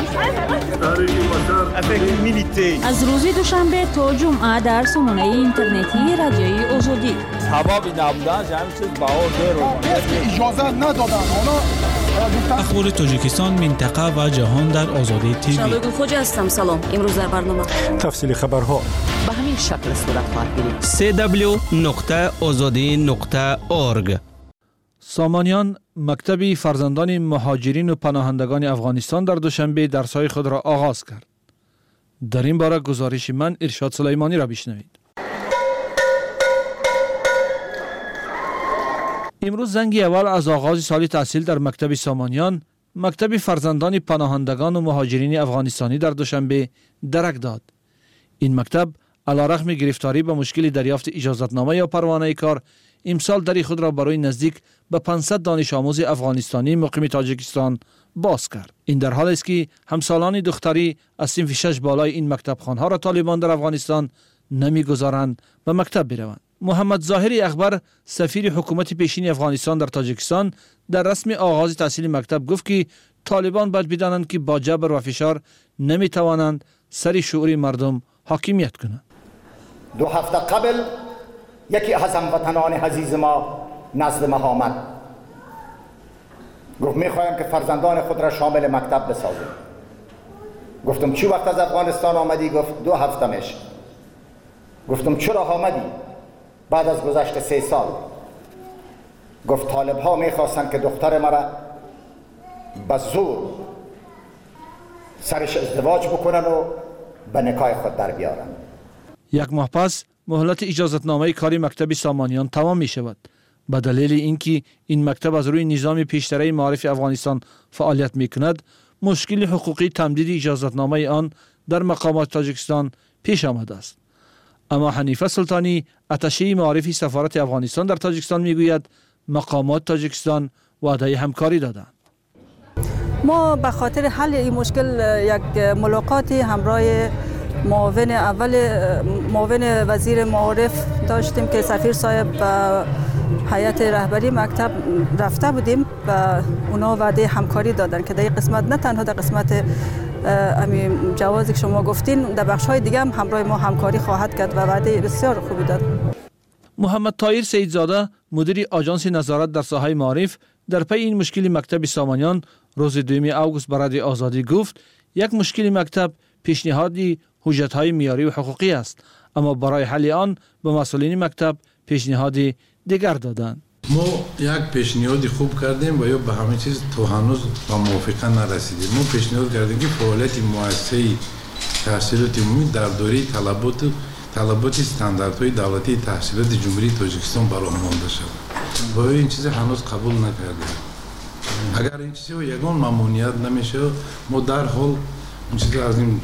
شده. از روز دوشنبه تا جمعه در سامانه اینترنتی رادیوی آزادی. حبابی نبودن همین چیز بهار دیر اجازه ندادن. اخبار تاجیکستان، منطقه و جهان در آزادی تیوی. شبگون خوجا هستم. سلام. امروز در برنامه تفصیل خبرها به همین شکل صورت خواهد گرفت. سی دبلیو نقطه آزادی نقطه اورگ. سامانیان مکتب فرزندان مهاجرین و پناهندگان افغانستان در دوشنبه درس‌های خود را آغاز کرد. در این باره گزارش من ارشاد سلیمانی را بشنوید. امروز زنگ اول از آغاز سال تحصیل در مکتب سامانیان، مکتب فرزندان پناهندگان و مهاجرین افغانستانی در دوشنبه درک داد. این مکتب علیرغم گرفتاری به مشکل دریافت اجازتنامه یا پروانه کار، امسال دری خود را برای نزدیک به پانصد دانش آموز افغانستانی مقیم تاجیکستان باز کرد. این در حالی است که همسالان دختری از صنف شش بالای این مکتب خانها را طالبان در افغانستان نمیگذارند به مکتب بروند. محمد ظاهری اخبر، سفیر حکومت پیشین افغانستان در تاجیکستان، در رسم آغاز تحصیل مکتب گفت که طالبان باید بدانند که با جبر و فشار نمیتوانند سر شعور مردم حاکمیت کنند. دو هفته قبل یکی از هموطنان عزیز ما نزد ما آمد، گفت میخوایم که فرزندان خود را شامل مکتب بسازیم. گفتم چی وقت از افغانستان آمدی؟ گفت دو هفته میشه. گفتم چرا آمدی؟ بعد از گذشت سه سال. گفت طالب ها میخواستن که دختر مرا به زور سرش ازدواج بکنن و به نکاح خود در بیارن. یک ماه پس مهلت اجازتنامه کاری مکتب سامانیان تمام می شود. به دلیل اینکه این مکتب از روی نظام پیشتره معارف افغانستان فعالیت می کند، مشکل حقوقی تمدید اجازتنامه آن در مقامات تاجیکستان پیش آمده است. اما حنیفه سلطانی، اتشه معارف سفارت افغانستان در تاجیکستان می گوید مقامات تاجیکستان وعده همکاری دادند. ما به خاطر حل این مشکل یک ملاقاتی همراه معاون اول معاون وزیر معارف داشتیم که سفیر صاحب و هیئت رهبری مکتب رفته بودیم و اونا وعده همکاری دادن که در این قسمت، نه تنها در قسمت امی جوازی که شما گفتین، در بخش‌های دیگه هم همراه ما همکاری خواهد کرد و وعده بسیار خوبی داد. محمد طاهر سیدزاده، مدیر آژانس نظارت در ساحه معارف، در پی این مشکل مکتب سامانیان روز دوم آگوست به رادیو آزادی گفت یک مشکل مکتب پیشنهادی حجت‌های معیاری و حقوقی است، اما برای حل آن به مسئولین مکتب پیشنهادی دیگر دادند. ما یک پیشنهادی خوب کردیم و یا به همه چیز تو هنوز با موافقه نرسیدیم. ما پیشنهاد کردیم که فعالیت مؤسسه تحصیلات عمومی در دوره طلبات طلبات استانداردهای دولتی تحصیلات جمهوری تاجیکستان برآورده شد. و این چیز هنوز قبول نکردیم. اگر این چیز یگان ممنوعیت نمیشه، ما در حال این چیز از این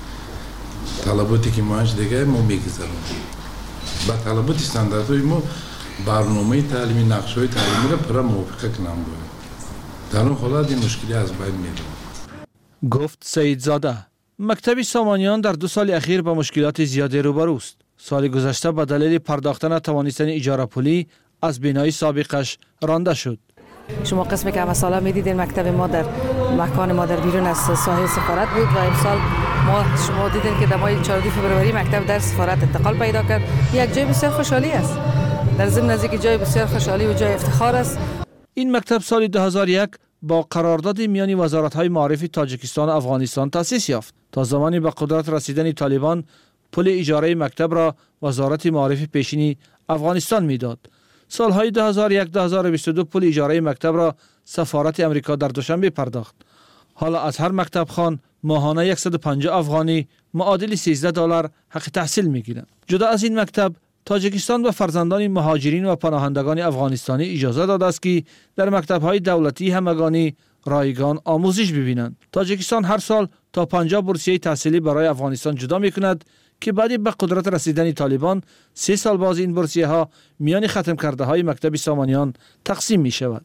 طلباتی که ما دیگه ما میگذاریم. با طلبات استانداردهای ما برنامه تعلیمی، نقشه‌های تعلیمی را پر موافقه کنم باید. در اون حالت این مشکلی از بین میره. گفت سیدزاده. مکتب سامانیان در دو سال اخیر با مشکلات زیادی روبروست. سال گذشته به دلیل پرداختن توانستن اجاره پولی از بنای سابقش رانده شد. شما قسمی که همه سالا میدیدین مکتب ما در مکان ما در بیرون از ساحه سفارت بود و امسال ما شما دیدین که در ماه چهاردهم فوریه مکتب در سفارت انتقال پیدا کرد. یک جای بسیار خوشحالی است. در ضمن از اینکه جای بسیار خوشحالی و جای افتخار است. این مکتب سال دو هزار و یک با قرارداد میان وزارت‌های معارف تاجیکستان و افغانستان تأسیس یافت. تا زمانی به قدرت رسیدن طالبان پول اجاره مکتب را وزارت معارف پیشین افغانستان میداد. سالهای دو هزار و یک تا دو هزار و بیست و دو پول اجاره مکتب را سفارت امریکا در دوشنبه پرداخت. حالا از هر مکتب خان ماهانه صد و پنجاه افغانی معادل سیزده دلار حق تحصیل میگیرند. جدا از این مکتب، تاجیکستان و فرزندان مهاجرین و پناهندگان افغانستانی اجازه داده است که در مکتب‌های دولتی همگانی رایگان آموزش ببینند. تاجیکستان هر سال تا پنجاه بورسیه تحصیلی برای افغانستان جدا می‌کند که بعد به قدرت رسیدن طالبان سه سال باز این بورسیه ها میان ختم کرده های مکتب سامانیان تقسیم می شود.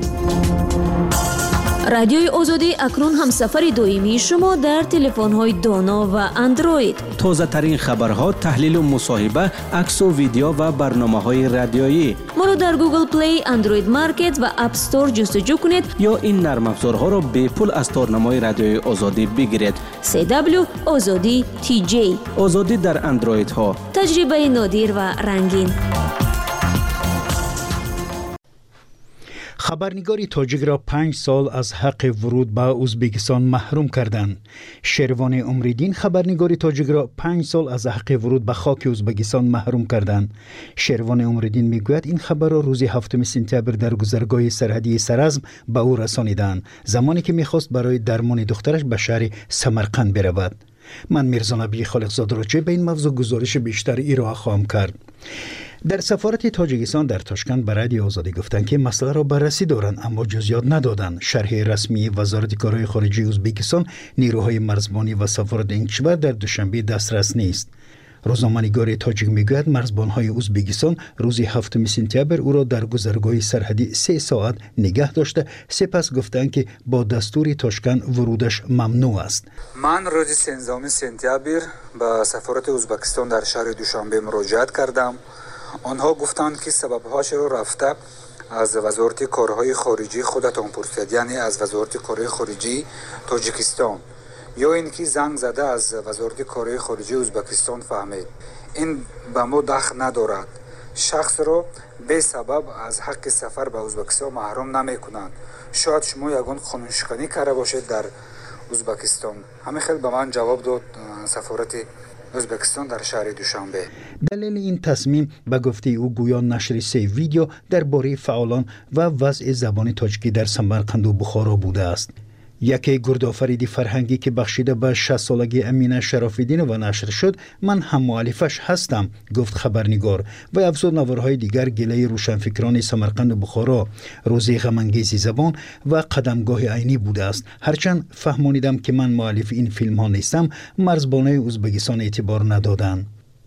رادیوی آزادی اکنون هم سفر دویمی شما در تلفن های دانا و اندروید. تازه ترین خبرها، تحلیل و مصاحبه، عکس و ویدیو و برنامه های رادیویی. ما رو در گوگل پلی، اندروید مارکت و اپ استور جستجو کنید یا این نرم افزارها را به پول از تارنمای رادیوی آزادی بگیرید. سی دبلیو آزادی تی جی. آزادی در اندروید ها. تجربه نادر و رنگین. خبرنگاری تاجیک را پنج سال از حق ورود به ازبکستان محروم کردند. شروان عمریدین خبرنگاری تاجیک را پنج سال از حق ورود به خاک ازبکستان محروم کردند. شروان عمریدین میگوید این خبر را روز هفتم سپتامبر در گذرگاه سرحدی سرزم به او رسانیدند، زمانی که میخواست برای درمان دخترش به شهر سمرقند برود. من میرزا نبی خالقزاده راجع به این موضوع گزارش بیشتر ارائه خواهم کرد. در سفارت تاجیکستان در تاشکند به رادیو آزادی گفتند که مسئله را بررسی دارند اما جزئیات ندادند. شرح رسمی وزارت کارهای خارجه ازبکستان نیروهای مرزبانی و سفارت این کشور در دوشنبه دسترس نیست. روزنامه‌نگار تاجیک میگوید مرزبان‌های ازبکستان روز هفتم سپتامبر او را در گذرگاه سرحدی سه ساعت نگه داشته، سپس گفتند که با دستور تاشکند ورودش ممنوع است. من روز سیزدهم سپتامبر به سفارت ازبکستان در شهر دوشنبه مراجعت کردم. آنها گفتند که سبب‌هاش را رفته از وزارت کارهای خارجه خودتان پرسید، یعنی از وزارت کارهای خارجه تاجیکستان، یا اینکه زنگ زده از وزارت کارهای خارجه ازبکستان فهمید. این به ما دخل ندارد. شخص را به سبب از حق سفر به ازبکستان محروم نمی کنند. شاید شما یگان قانونشکنی کرده باشید در ازبکستان. همین خیلی به من جواب داد سفارت ازبکستان در شهر دوشنبه. دلیل این تصمیم به گفته او گویا نشر سه ویدیو درباره فعالان و وضع زبان تاجیکی در سمرقند و بخارا بوده است. یکی گردآفریدی فرهنگی که بخشیده به شصت سالگی امینه شراف‌الدین و نشر شد، من هم مؤلفش هستم، گفت خبرنگار و افزود نوارهای دیگر گله روشنفکران سمرقند و بخارا، روزی غم‌انگیز زبان و قدمگاه عینی بوده است. هرچند فهمانیدم که من مؤلف این فیلم ها نیستم، مرزبانای ازبکستان اعتبار ندادند.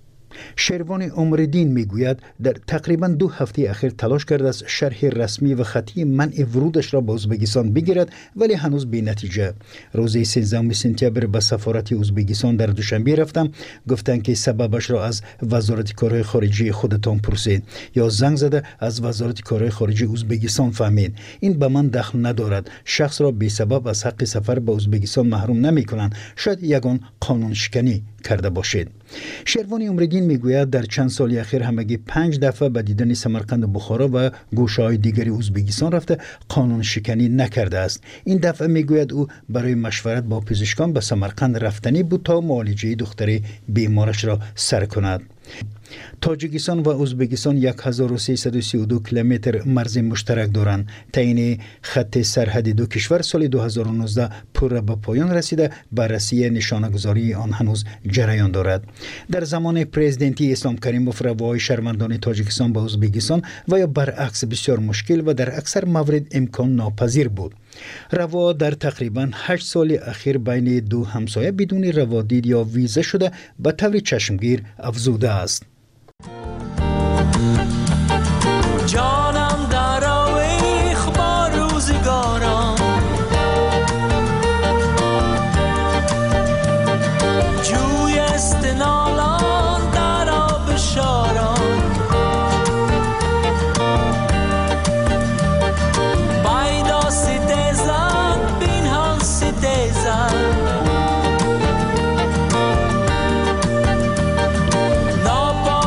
شروان عمرالدین میگوید در تقریبا دو هفته اخیر تلاش کرد از شرح رسمی و خطی منع ورودش را به ازبکستان بگیرد، ولی هنوز بی نتیجه. روز سیزدهم سپتامبر به سفارت ازبکستان در دوشنبه رفتم، گفتند که سببش را از وزارت کارهای خارجه خودتان پرسید یا زنگ زده از وزارت کارهای خارجه ازبکستان فهمید. این به من دخل ندارد. شخص را بی سبب از حق سفر به ازبکستان محروم نمی کنند. شاید یگان قانون شکنی کرده باشید. شروان عمرالدین میگوید در چند سال اخیر همگی پنج دفعه به دیدن سمرقند و بخارا و گوشه‌های دیگری ازبکستان رفته، قانون شکنی نکرده است. این دفعه میگوید او برای مشورت با پزشکان به سمرقند رفتنی بود تا معالجه دختر بیمارش را سر کند. تاجیکستان و ازبکستان هزار و سیصد و سی و دو کیلومتر مرز مشترک دارند. تعیین خط سرحد دو کشور سال دو هزار و نوزده پر به پایان رسیده، بررسی نشانه‌گذاری آن هنوز جریان دارد. در زمان پرزیدنتی اسلام کریموف روابط شرمندان تاجیکستان با ازبکستان و یا برعکس بسیار مشکل و در اکثر موارد امکان ناپذیر بود. روابط در تقریبا هشت سال اخیر بین دو همسایه بدون روادید یا ویزه شده به طور چشمگیر افزوده است. جانم در آویخ با روزگارم، جوی استنالان در آب شارم، بایدا ستیزن بین هم ستیزن، نابا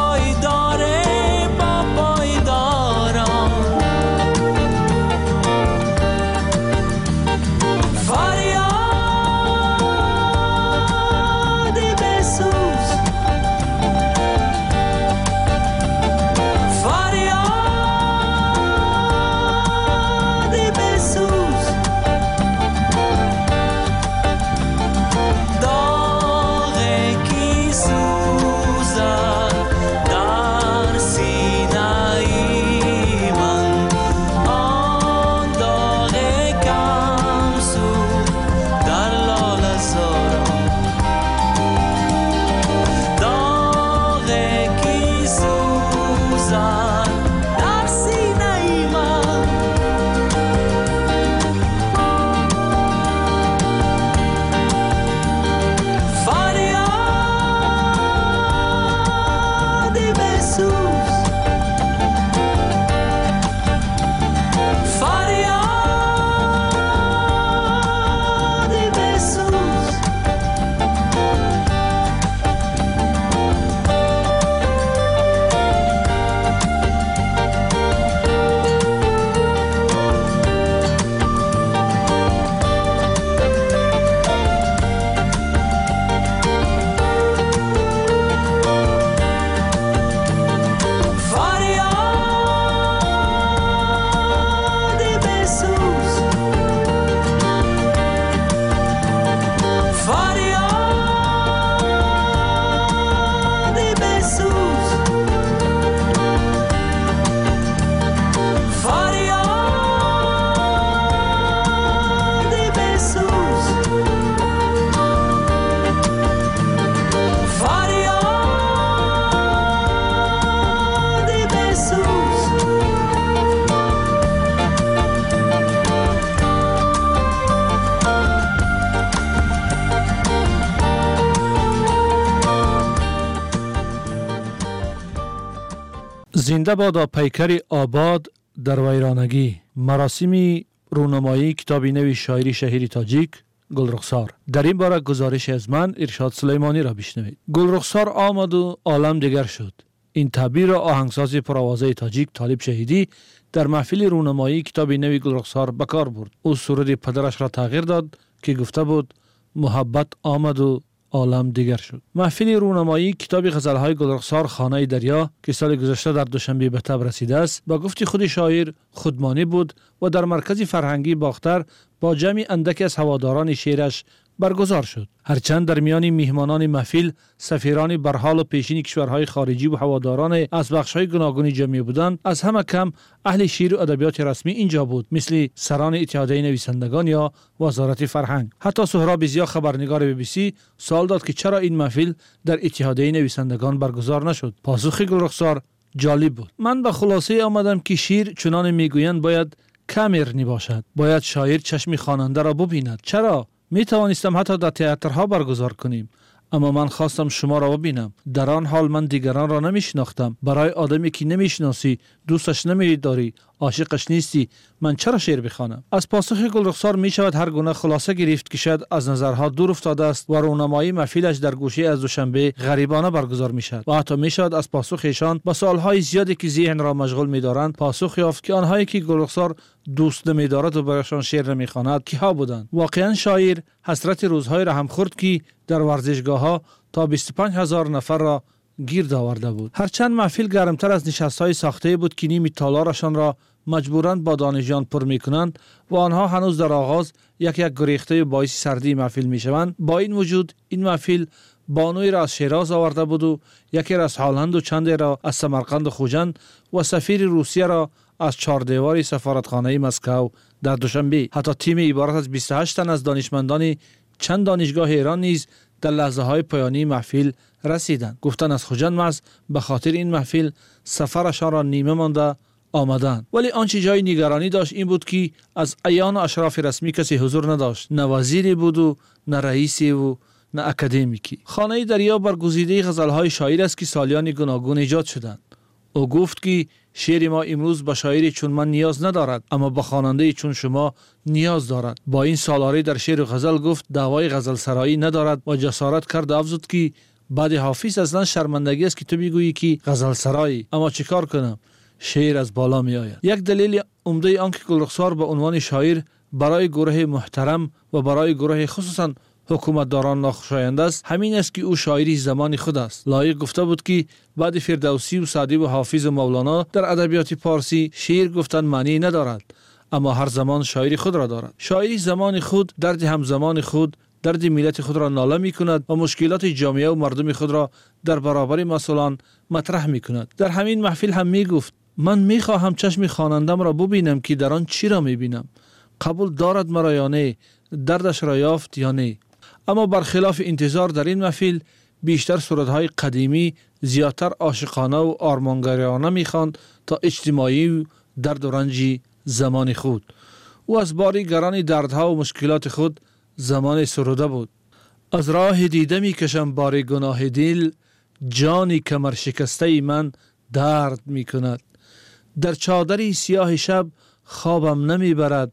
زنده بادا پیکر آباد در ویرانگی. مراسم رونمایی کتاب نوی شاعری شهیر تاجیک گلرخسار. در این باره گزارش از من ارشاد سلیمانی را بشنوید. گلرخسار آمد و عالم دیگر شد. این تعبیر را آهنگساز پرآوازه تاجیک طالب شهیدی در محفل رونمایی کتاب نوی گلرخسار به کار برد. او سرود پدرش را تغییر داد که گفته بود محبت آمد و عالم دیگر شد. محفل رونمایی کتاب غزل‌های گلرخسار خانه دریا که سال گذشته در دوشنبه به تب رسیده است، با گفت خود شاعر خودمانی بود و در مرکز فرهنگی باختر با جمع اندکی از هواداران شعرش برگزار شد. هرچند در میان میهمانان محفل سفیران برحال و پیشین کشورهای خارجی و هواداران از بخش‌های گوناگون جمعی بودند، از همه کم اهل شعر و ادبیات رسمی اینجا بود، مثل سران اتحادیه نویسندگان یا وزارت فرهنگ. حتی سهراب ضیا خبرنگار بی بی سی سوال داد که چرا این محفل در اتحادیه نویسندگان برگزار نشد. پاسخ گلرخسار جالب بود. من به خلاصه آمدم که شعر چنان میگویند باید کامرنی باشد. باید شاعر چشم خواننده را ببیند. چرا؟ می توانستم حتی در تئاترها برگزار کنیم، اما من خواستم شما را ببینم. در آن حال من دیگران را نمی شناختم. برای آدمی که نمی شناسی، دوستش نمی داری، عاشقش نیستی، من چرا شعر بخوانم؟ از پاسخ گلرخسار می شود هر گونه خلاصه گرفت که شاید از نظرها دور افتاده است و رونمایی محفلش در گوشه از دوشنبه غریبانه برگزار می شود. و حتی می شود از پاسخ ایشان با سوالهای زیادی که ذهن را مشغول می دارند پاسخ یافت که آنهایی که گلرخسار دوست نمی دارد و برایشان شعر نمی خواند کیها بودند. واقعا شاعر حسرت روزهای را هم خورد که در ورزشگاه ها تا بیست و پنج هزار نفر را گیر آورده بود. هرچند محفل گرمتر از نشست‌های ساخته بود که نیم تالارشان را مجبوراً با دانشجویان پر می‌کنند و آنها هنوز در آغاز یک یک گریخته باعث سردی محفل می‌شوند، با این وجود این محفل بانوی را از شیراز آورده بود و یکی را از هالند و چندی را از سمرقند و خوجند و سفیر روسیه را از چهاردیواری سفارتخانه مسکو در دوشنبه. حتی تیم عبارت از بیست و هشت تن از دانشمندان چند دانشگاه ایران نیز در لحظه های پایانی محفل رسیدند. گفتن از خوجند محض به خاطر این محفل سفرشان را نیمه مانده آمدند. ولی آنچه جای نگرانی داشت این بود که از اعیان و اشراف رسمی کسی حضور نداشت. نه وزیری بود و نه رئیسی و نه اکادمیکی. خانه دریا برگزیده غزل‌های شاعر است که سالیان گوناگون ایجاد شدند. او گفت که شعر ما امروز به شاعری چون من نیاز ندارد، اما به خواننده چون شما نیاز دارد. با این سالاری در شعر و غزل گفت دعوای غزل سرایی ندارد و جسارت کرد افزود که بعد حافظ اصلا شرمندگی است که تو بگویی که غزل سرایی، اما چیکار کنم، شعر از بالا می آید. یک دلیل عمده آن که گلرخسار به عنوان شاعر برای گروه محترم و برای گروه خصوصا حکومتداران ناخوشایند است همین است که او شاعری زمان خود است. لایق گفته بود که بعد فردوسی و سعدی و حافظ و مولانا در ادبیات پارسی شعر گفتن معنی ندارد، اما هر زمان شاعری خود را دارد. شاعری زمان خود درد همزمان خود، درد ملت خود را ناله می کند و مشکلات جامعه و مردم خود را در برابر مسئولان مطرح می کند. در همین محفل هم می گفت من می خواهم چشم خوانندم را ببینم که در آن چی را می بینم، قبول دارد مرا یا نه، دردش را یافت یا نه. اما برخلاف انتظار در این محفل بیشتر صورتهای قدیمی زیادتر عاشقانه و آرمانگرایانه می‌خواند تا اجتماعی و درد و رنج زمان خود. او از باری گران دردها و مشکلات خود زمان سروده بود. از راه دیده می‌کشم بار گناه دل، جانی کمر شکسته من درد می‌کند. در چادری سیاه شب خوابم نمی‌برد،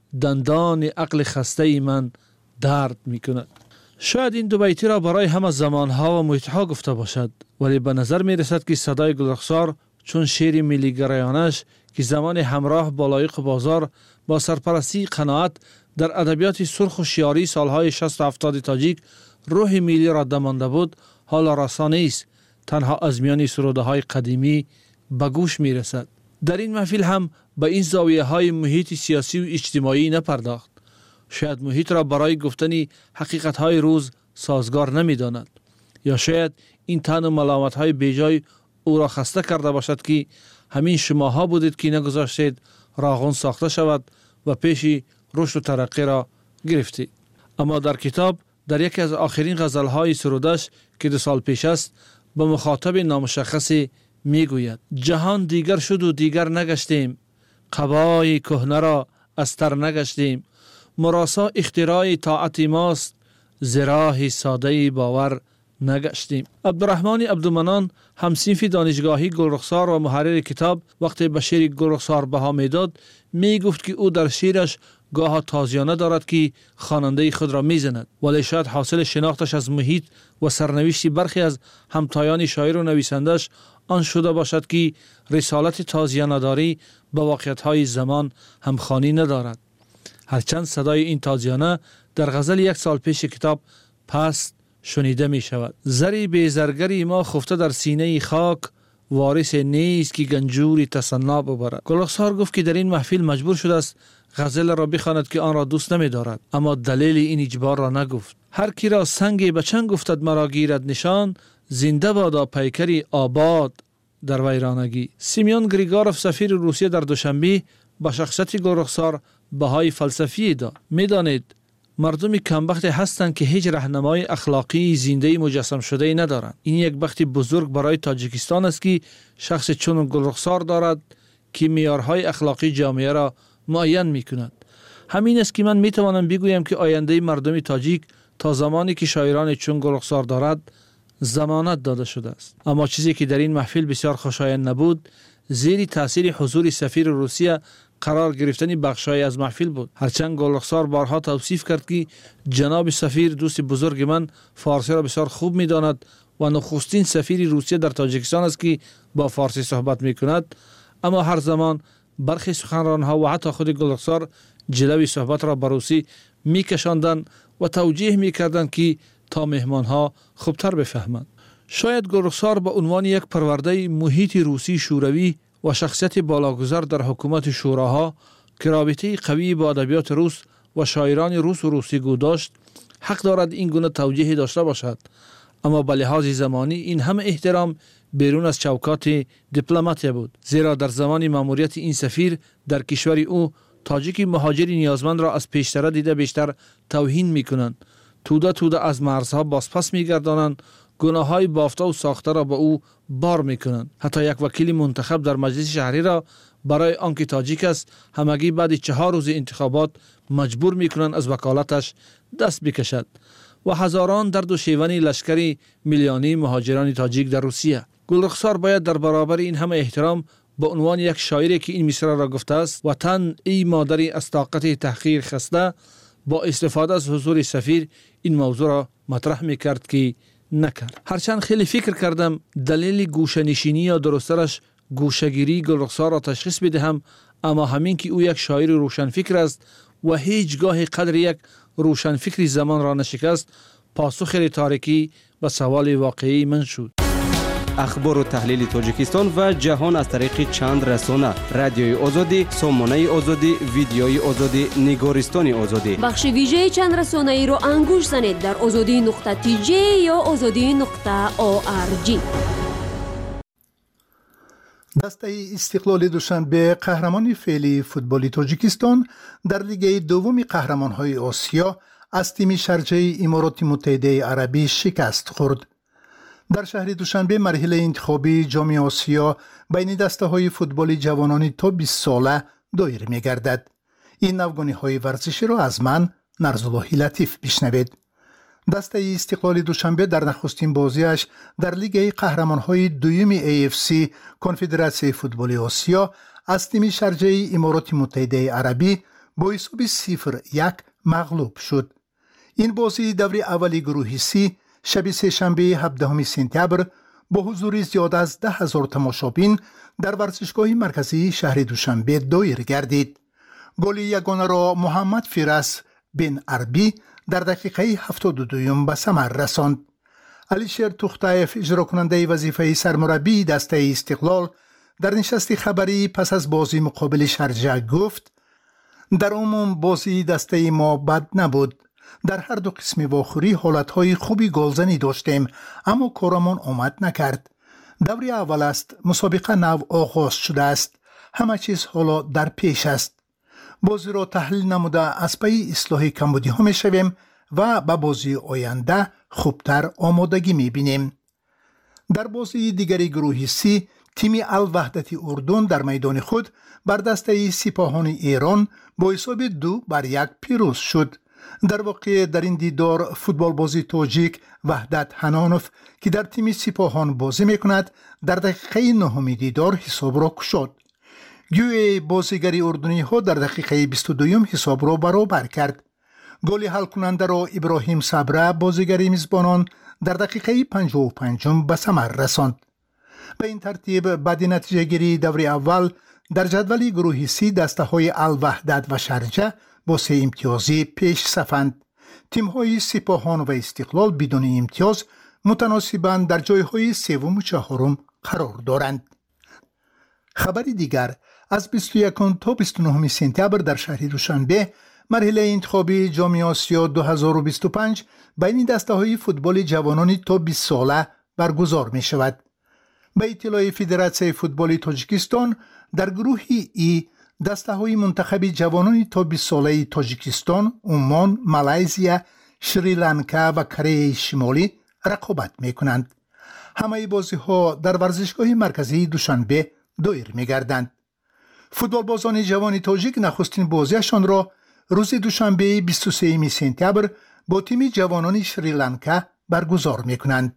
دندان عقل خسته من درد می‌کند. شاید این دو بیتی را برای همه زمانها و محیطها گفته باشد، ولی به نظر می رسد که صدای گلرخسار چون شعر ملی گرایانش که زمان همراه با لایق بازار با سرپرستی قناعت در ادبیات سرخ و شیاری سالهای شصت و هفتاد تاجیک روح ملی را دمانده بود، حالا رسا نیست، تنها از میان سروده های قدیمی به گوش می رسد. در این محفل هم به این زاویه های محیط سیاسی و اجتماعی نپرداخت. شاید محیط را برای گفتن حقیقت‌های روز سازگار نمی‌داند، یا شاید این تن و ملامت‌های بیجای او را خسته کرده باشد که همین شماها بودید که نگذاشتید راغون ساخته شود و پیش رشد و ترقی را گرفتید. اما در کتاب در یکی از آخرین غزل‌های سرودش که دو سال پیش است به مخاطب نامشخصی میگوید جهان دیگر شد و دیگر نگشتیم، قبای کهنه را از تر نگشتیم، مراسا اختراع طاعت ماست، زراح ساده باور نگشتیم. عبدالرحمن عبدالمنان همصنف دانشگاهی گلرخسار و محرر کتاب وقتی به شعر گلرخسار بها میداد می گفت که او در شعرش گاه تازیانه دارد که خواننده خود را میزند، ولی شاید حاصل شناختش از محیط و سرنوشت برخی از همتایان شاعر و نویسندش آن شده باشد که رسالت تازیانه داری با واقعیت‌های زمان همخوانی ندارد. هرچند صدای این تازیانه در غزل یک سال پیش کتاب پست شنیده می شود. زری بیزرگری ما خفته در سینه خاک، وارث نیست که گنجوری تصنا ببرد. گلرخسار گفت که در این محفل مجبور شده است غزل را بخواند که آن را دوست نمی دارد، اما دلیل این اجبار را نگفت. هر کی را سنگ بچنگ گفتد مرا گیرد نشان، زنده بادا پیکری آباد در ویرانگی. سیمیون گریگاروف سفیر روسیه در دوشنبه با شخصیت گلرخسار بهای فلسفی داد. می دانید مردمی کمبخت هستند که هیچ راهنمای اخلاقی زنده مجسم شده ای ندارند. این یک بخت بزرگ برای تاجیکستان است که شخص چون گلرخسار دارد که معیارهای اخلاقی جامعه را معین می کند. همین است که من می توانم بگویم که آینده مردم تاجیک تا زمانی که شاعران چون گلرخسار دارد ضمانت داده شده است. اما چیزی که در این محفل بسیار خوشایند نبود، زیر تاثیر حضور سفیر روسیه قرار گرفتن بخشای از محفل بود. هرچند گلرخسار بارها توصیف کرد که جناب سفیر دوست بزرگ من فارسی را بسیار خوب می داند و نخستین سفیر روسیه در تاجیکستان است که با فارسی صحبت می کند، اما هر زمان برخی سخنرانها و حتی خود گلرخسار جلوی صحبت را به روسی می کشاندند و توجیه می کردند که تا مهمانها خوبتر بفهمند. شاید گلرخسار به عنوان یک پرورده محیط روسی شوروی و شخصیت بالاگذار در حکومت شوراها که رابطه قوی با ادبیات روس و شاعران روس و روسی گو داشت حق دارد این گونه توجیه داشته باشد، اما به لحاظ زمانی این همه احترام بیرون از چوکات دیپلماتیه بود، زیرا در زمان ماموریت این سفیر در کشور او تاجیک مهاجری نیازمند را از پیشتر دیده بیشتر توهین میکنند، توده توده از مرزها بازپس میگردانند، گناههای بافته و ساخته را به او بار میکنند. حتی یک وکیل منتخب در مجلس شهری را برای آنکه تاجیک است همگی بعد چهار روز انتخابات مجبور میکنند از وکالتش دست بکشد. و هزاران درد و شیون لشکری میلیونی مهاجران تاجیک در روسیه. گلرخسار باید در برابر این همه احترام به عنوان یک شاعری که این مصرع را گفته است: وطن ای مادری از طاقت تحقیر خسته، با استفاده از حضور سفیر این موضوع را مطرح میکرد که نکرد. هرچند خیلی فکر کردم دلیل گوشه‌نشینی یا درسترش گوشه‌گیری گلرخسار را تشخیص بدهم، اما همین که او یک شاعر روشنفکر است و هیچگاه قدر یک روشنفکری زمان را نشکست، پاسخ تاریکی به سوال واقعی من شد. اخبار و تحلیل تاجیکستان و جهان از طریق چند رسانه: رادیوی آزادی، سامانه آزادی، ویدیوی آزادی، نگارستان آزادی. بخش ویژه چند رسانه ای رو انگوش زنید در آزادی نقطه تی جی یا آزادی نقطه او آر جی. دسته استقلال دوشنبه قهرمان فعلی فوتبال تاجیکستان در لیگ دوم قهرمان‌های آسیا از تیم شارجه امارات متحده عربی شکست خورد. در شهر دوشنبه مرحله انتخابی جام آسیا بین دسته‌های فوتبال جوانان تا بیست ساله دایر می‌گردد. این نوگانی‌های ورزشی را از من نرزالله لطیف بشنوید. دسته استقلال دوشنبه در نخستین بازیش در لیگ قهرمان‌های دوم ای اف سی کنفدراسیون فوتبال آسیا از تیم شارجه امارات متحده عربی با حساب صفر یک مغلوب شد. این بازی دور اولی گروه سی شب سه‌شنبه هفدهم سپتامبر با حضور زیاد از ده هزار تماشابین در ورزشگاه مرکزی شهر دوشنبه دایر گردید. گل یگانه را محمد فیرس بن عربی در دقیقه هفتاد و دو به ثمر رساند. علیشیر توختایف اجرا کننده وظیفه سرمربی دسته استقلال در نشست خبری پس از بازی مقابل شارجه گفت: در عموم بازی دسته ما بد نبود. در هر دو قسم واخوری حالتهای خوبی گلزنی داشتیم، اما کارمان آمد نکرد. دوری اول است، مسابقه نو آغاز شده است، همه چیز حالا در پیش است. بازی را تحلیل نموده از پی اصلاح کمبودی ها می شویم و به بازی آینده خوبتر آمادگی می بینیم. در بازی دیگری گروه سی تیم الوحدت اردن در میدان خود بر دسته سپاهان ایران با حساب دو بر یک پیروز شد. در واقع در این دیدار فوتبال بازی تاجیک وحدت حنانوف که در تیم سپاهان بازی میکند در دقیقه نهم دیدار حساب را گشود. گوی بازیگر اردنی ها در دقیقه بیست و دو حساب را برابر کرد. گل حل کننده را ابراهیم صبره بازیگر میزبانان در دقیقه پنجاه و پنج به ثمر رساند. به این ترتیب بعد نتیجه گیری دور اول در جدول گروه سی دسته های الوحدت و شرجه با سه امتیازی پیش صفند. تیم های سپاهان و استقلال بدون امتیاز متناسباً در جای های سوم و چهارم قرار دارند. خبر دیگر از بیست و یکم تا بیست و نهم سپتامبر در شهر دوشنبه مرحله انتخابی جام آسیا دو هزار و بیست و پنج بین دسته های فوتبال جوانان تا بیست ساله برگزار می شود. به اطلاع فدراسیون فوتبال تاجیکستان در گروه ای دسته های منتخب جوانان تا بیست ساله تاجیکستان، عمان، مالزیا، شریلانکا و کره شمالی رقابت می کنند. همه بازی ها در ورزشگاه مرکزی دوشنبه دایر می گردند. فوتبال بازان جوان تاجیک نخستین بازیشان را روز دوشنبه بیست و سوم سپتامبر با تیم جوانان شریلانکا برگزار می کنند.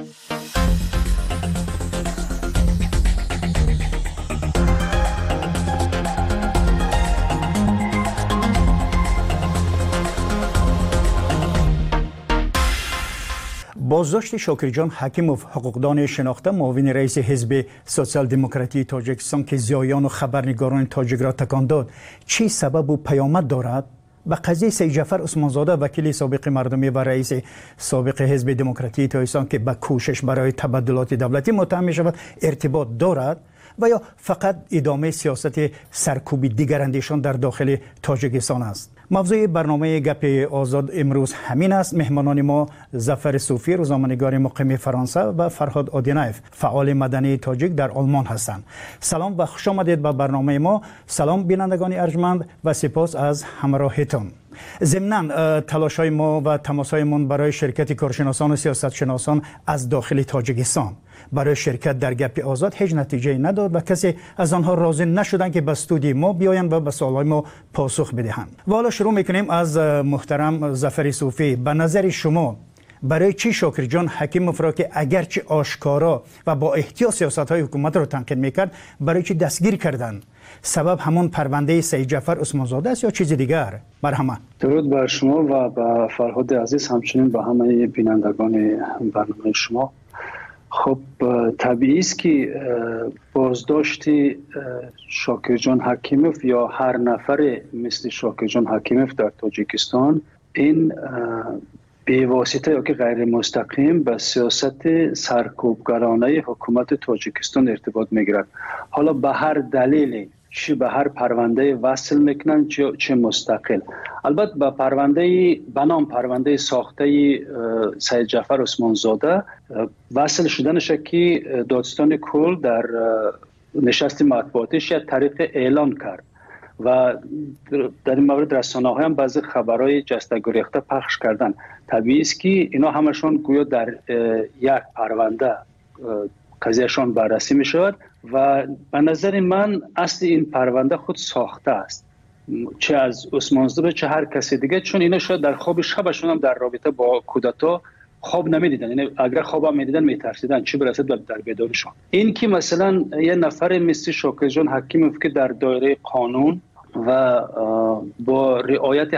بازداشت شاکرجان حکیموف حقوقدان شناخته معاون رئیس حزب سوسیال دموکراتی تاجیکستان که زیایان و خبرنگاران تاجیک را تکان داد چه سبب و پیامد دارد؟ و قضیه سید جعفر عثمانزاده وکیل سابق مردمی و رئیس سابق حزب دموکراتی تاجیکستان که به کوشش برای تبدلات دولتی متهم می شود ارتباط دارد و یا فقط ادامه سیاست سرکوبی دیگر اندیشان در داخل تاجیکستان است؟ موضوع برنامه گپ آزاد امروز همین است. مهمانان ما ظفر صوفی روزنامه‌نگار مقیم فرانسه و فرهاد آدینایف فعال مدنی تاجیک در آلمان هستند. سلام و خوش آمدید به برنامه ما. سلام بینندگان ارجمند و سپاس از همراهیتان. ضمناً تلاش‌های ما و تماس‌هایمان برای شرکت کارشناسان و سیاستشناسان از داخل تاجیکستان برای شرکت در گپ آزاد هیچ نتیجه نداد و کسی از آنها راضی نشدند که به استودیو ما بیایند و به سوال‌های ما پاسخ بدهند. و حالا شروع می‌کنیم از محترم ظفر صوفی. به نظر شما برای چی شاکرجان حکیموف را که اگرچه آشکارا و با احتیاط سیاست‌های حکومت را تنقید می‌کرد برای چی دستگیر کردند؟ سبب همون پرونده سید جعفر عثمانزاده است یا چیز دیگر؟ مرحمت. درود بر شما و به فرهاد عزیز، همچنین به همه بینندگان برنامه شما. خب طبیعی است که بازداشت شاکرجان حکیموف یا هر نفر مثل شاکرجان حکیموف در تاجیکستان این به واسطه یا که غیر مستقیم به سیاست سرکوبگرانه حکومت تاجیکستان ارتباط میگیرد. حالا به هر دلیلی، چه به هر پرونده وصل میکنن چه, چه مستقل. البته به پرونده بنام پرونده ساخته سید جعفر عثمانزاده وصل شدنش که دادستان کل در نشست مطبوعاتیش یک طریق اعلان کرد و در این مورد رسانه‌ها هم بعضی خبرهای جسته گریخته پخش کردن. طبیعی است که اینا همشون گویا در یک پرونده قضیهشان بررسی می شود و به نظر من اصل این پرونده خود ساخته است، چه از عثمانزاده چه هر کسی دیگه، چون اینا شاید در خواب شبشون هم در رابطه با کودتا خواب نمیدیدن، یعنی اگر خواب هم میدیدن میترسیدن چه برسه در بیدارشون. این که مثلا یه نفر مثل شاکرجان حکیموف که در دایره قانون و با رعایت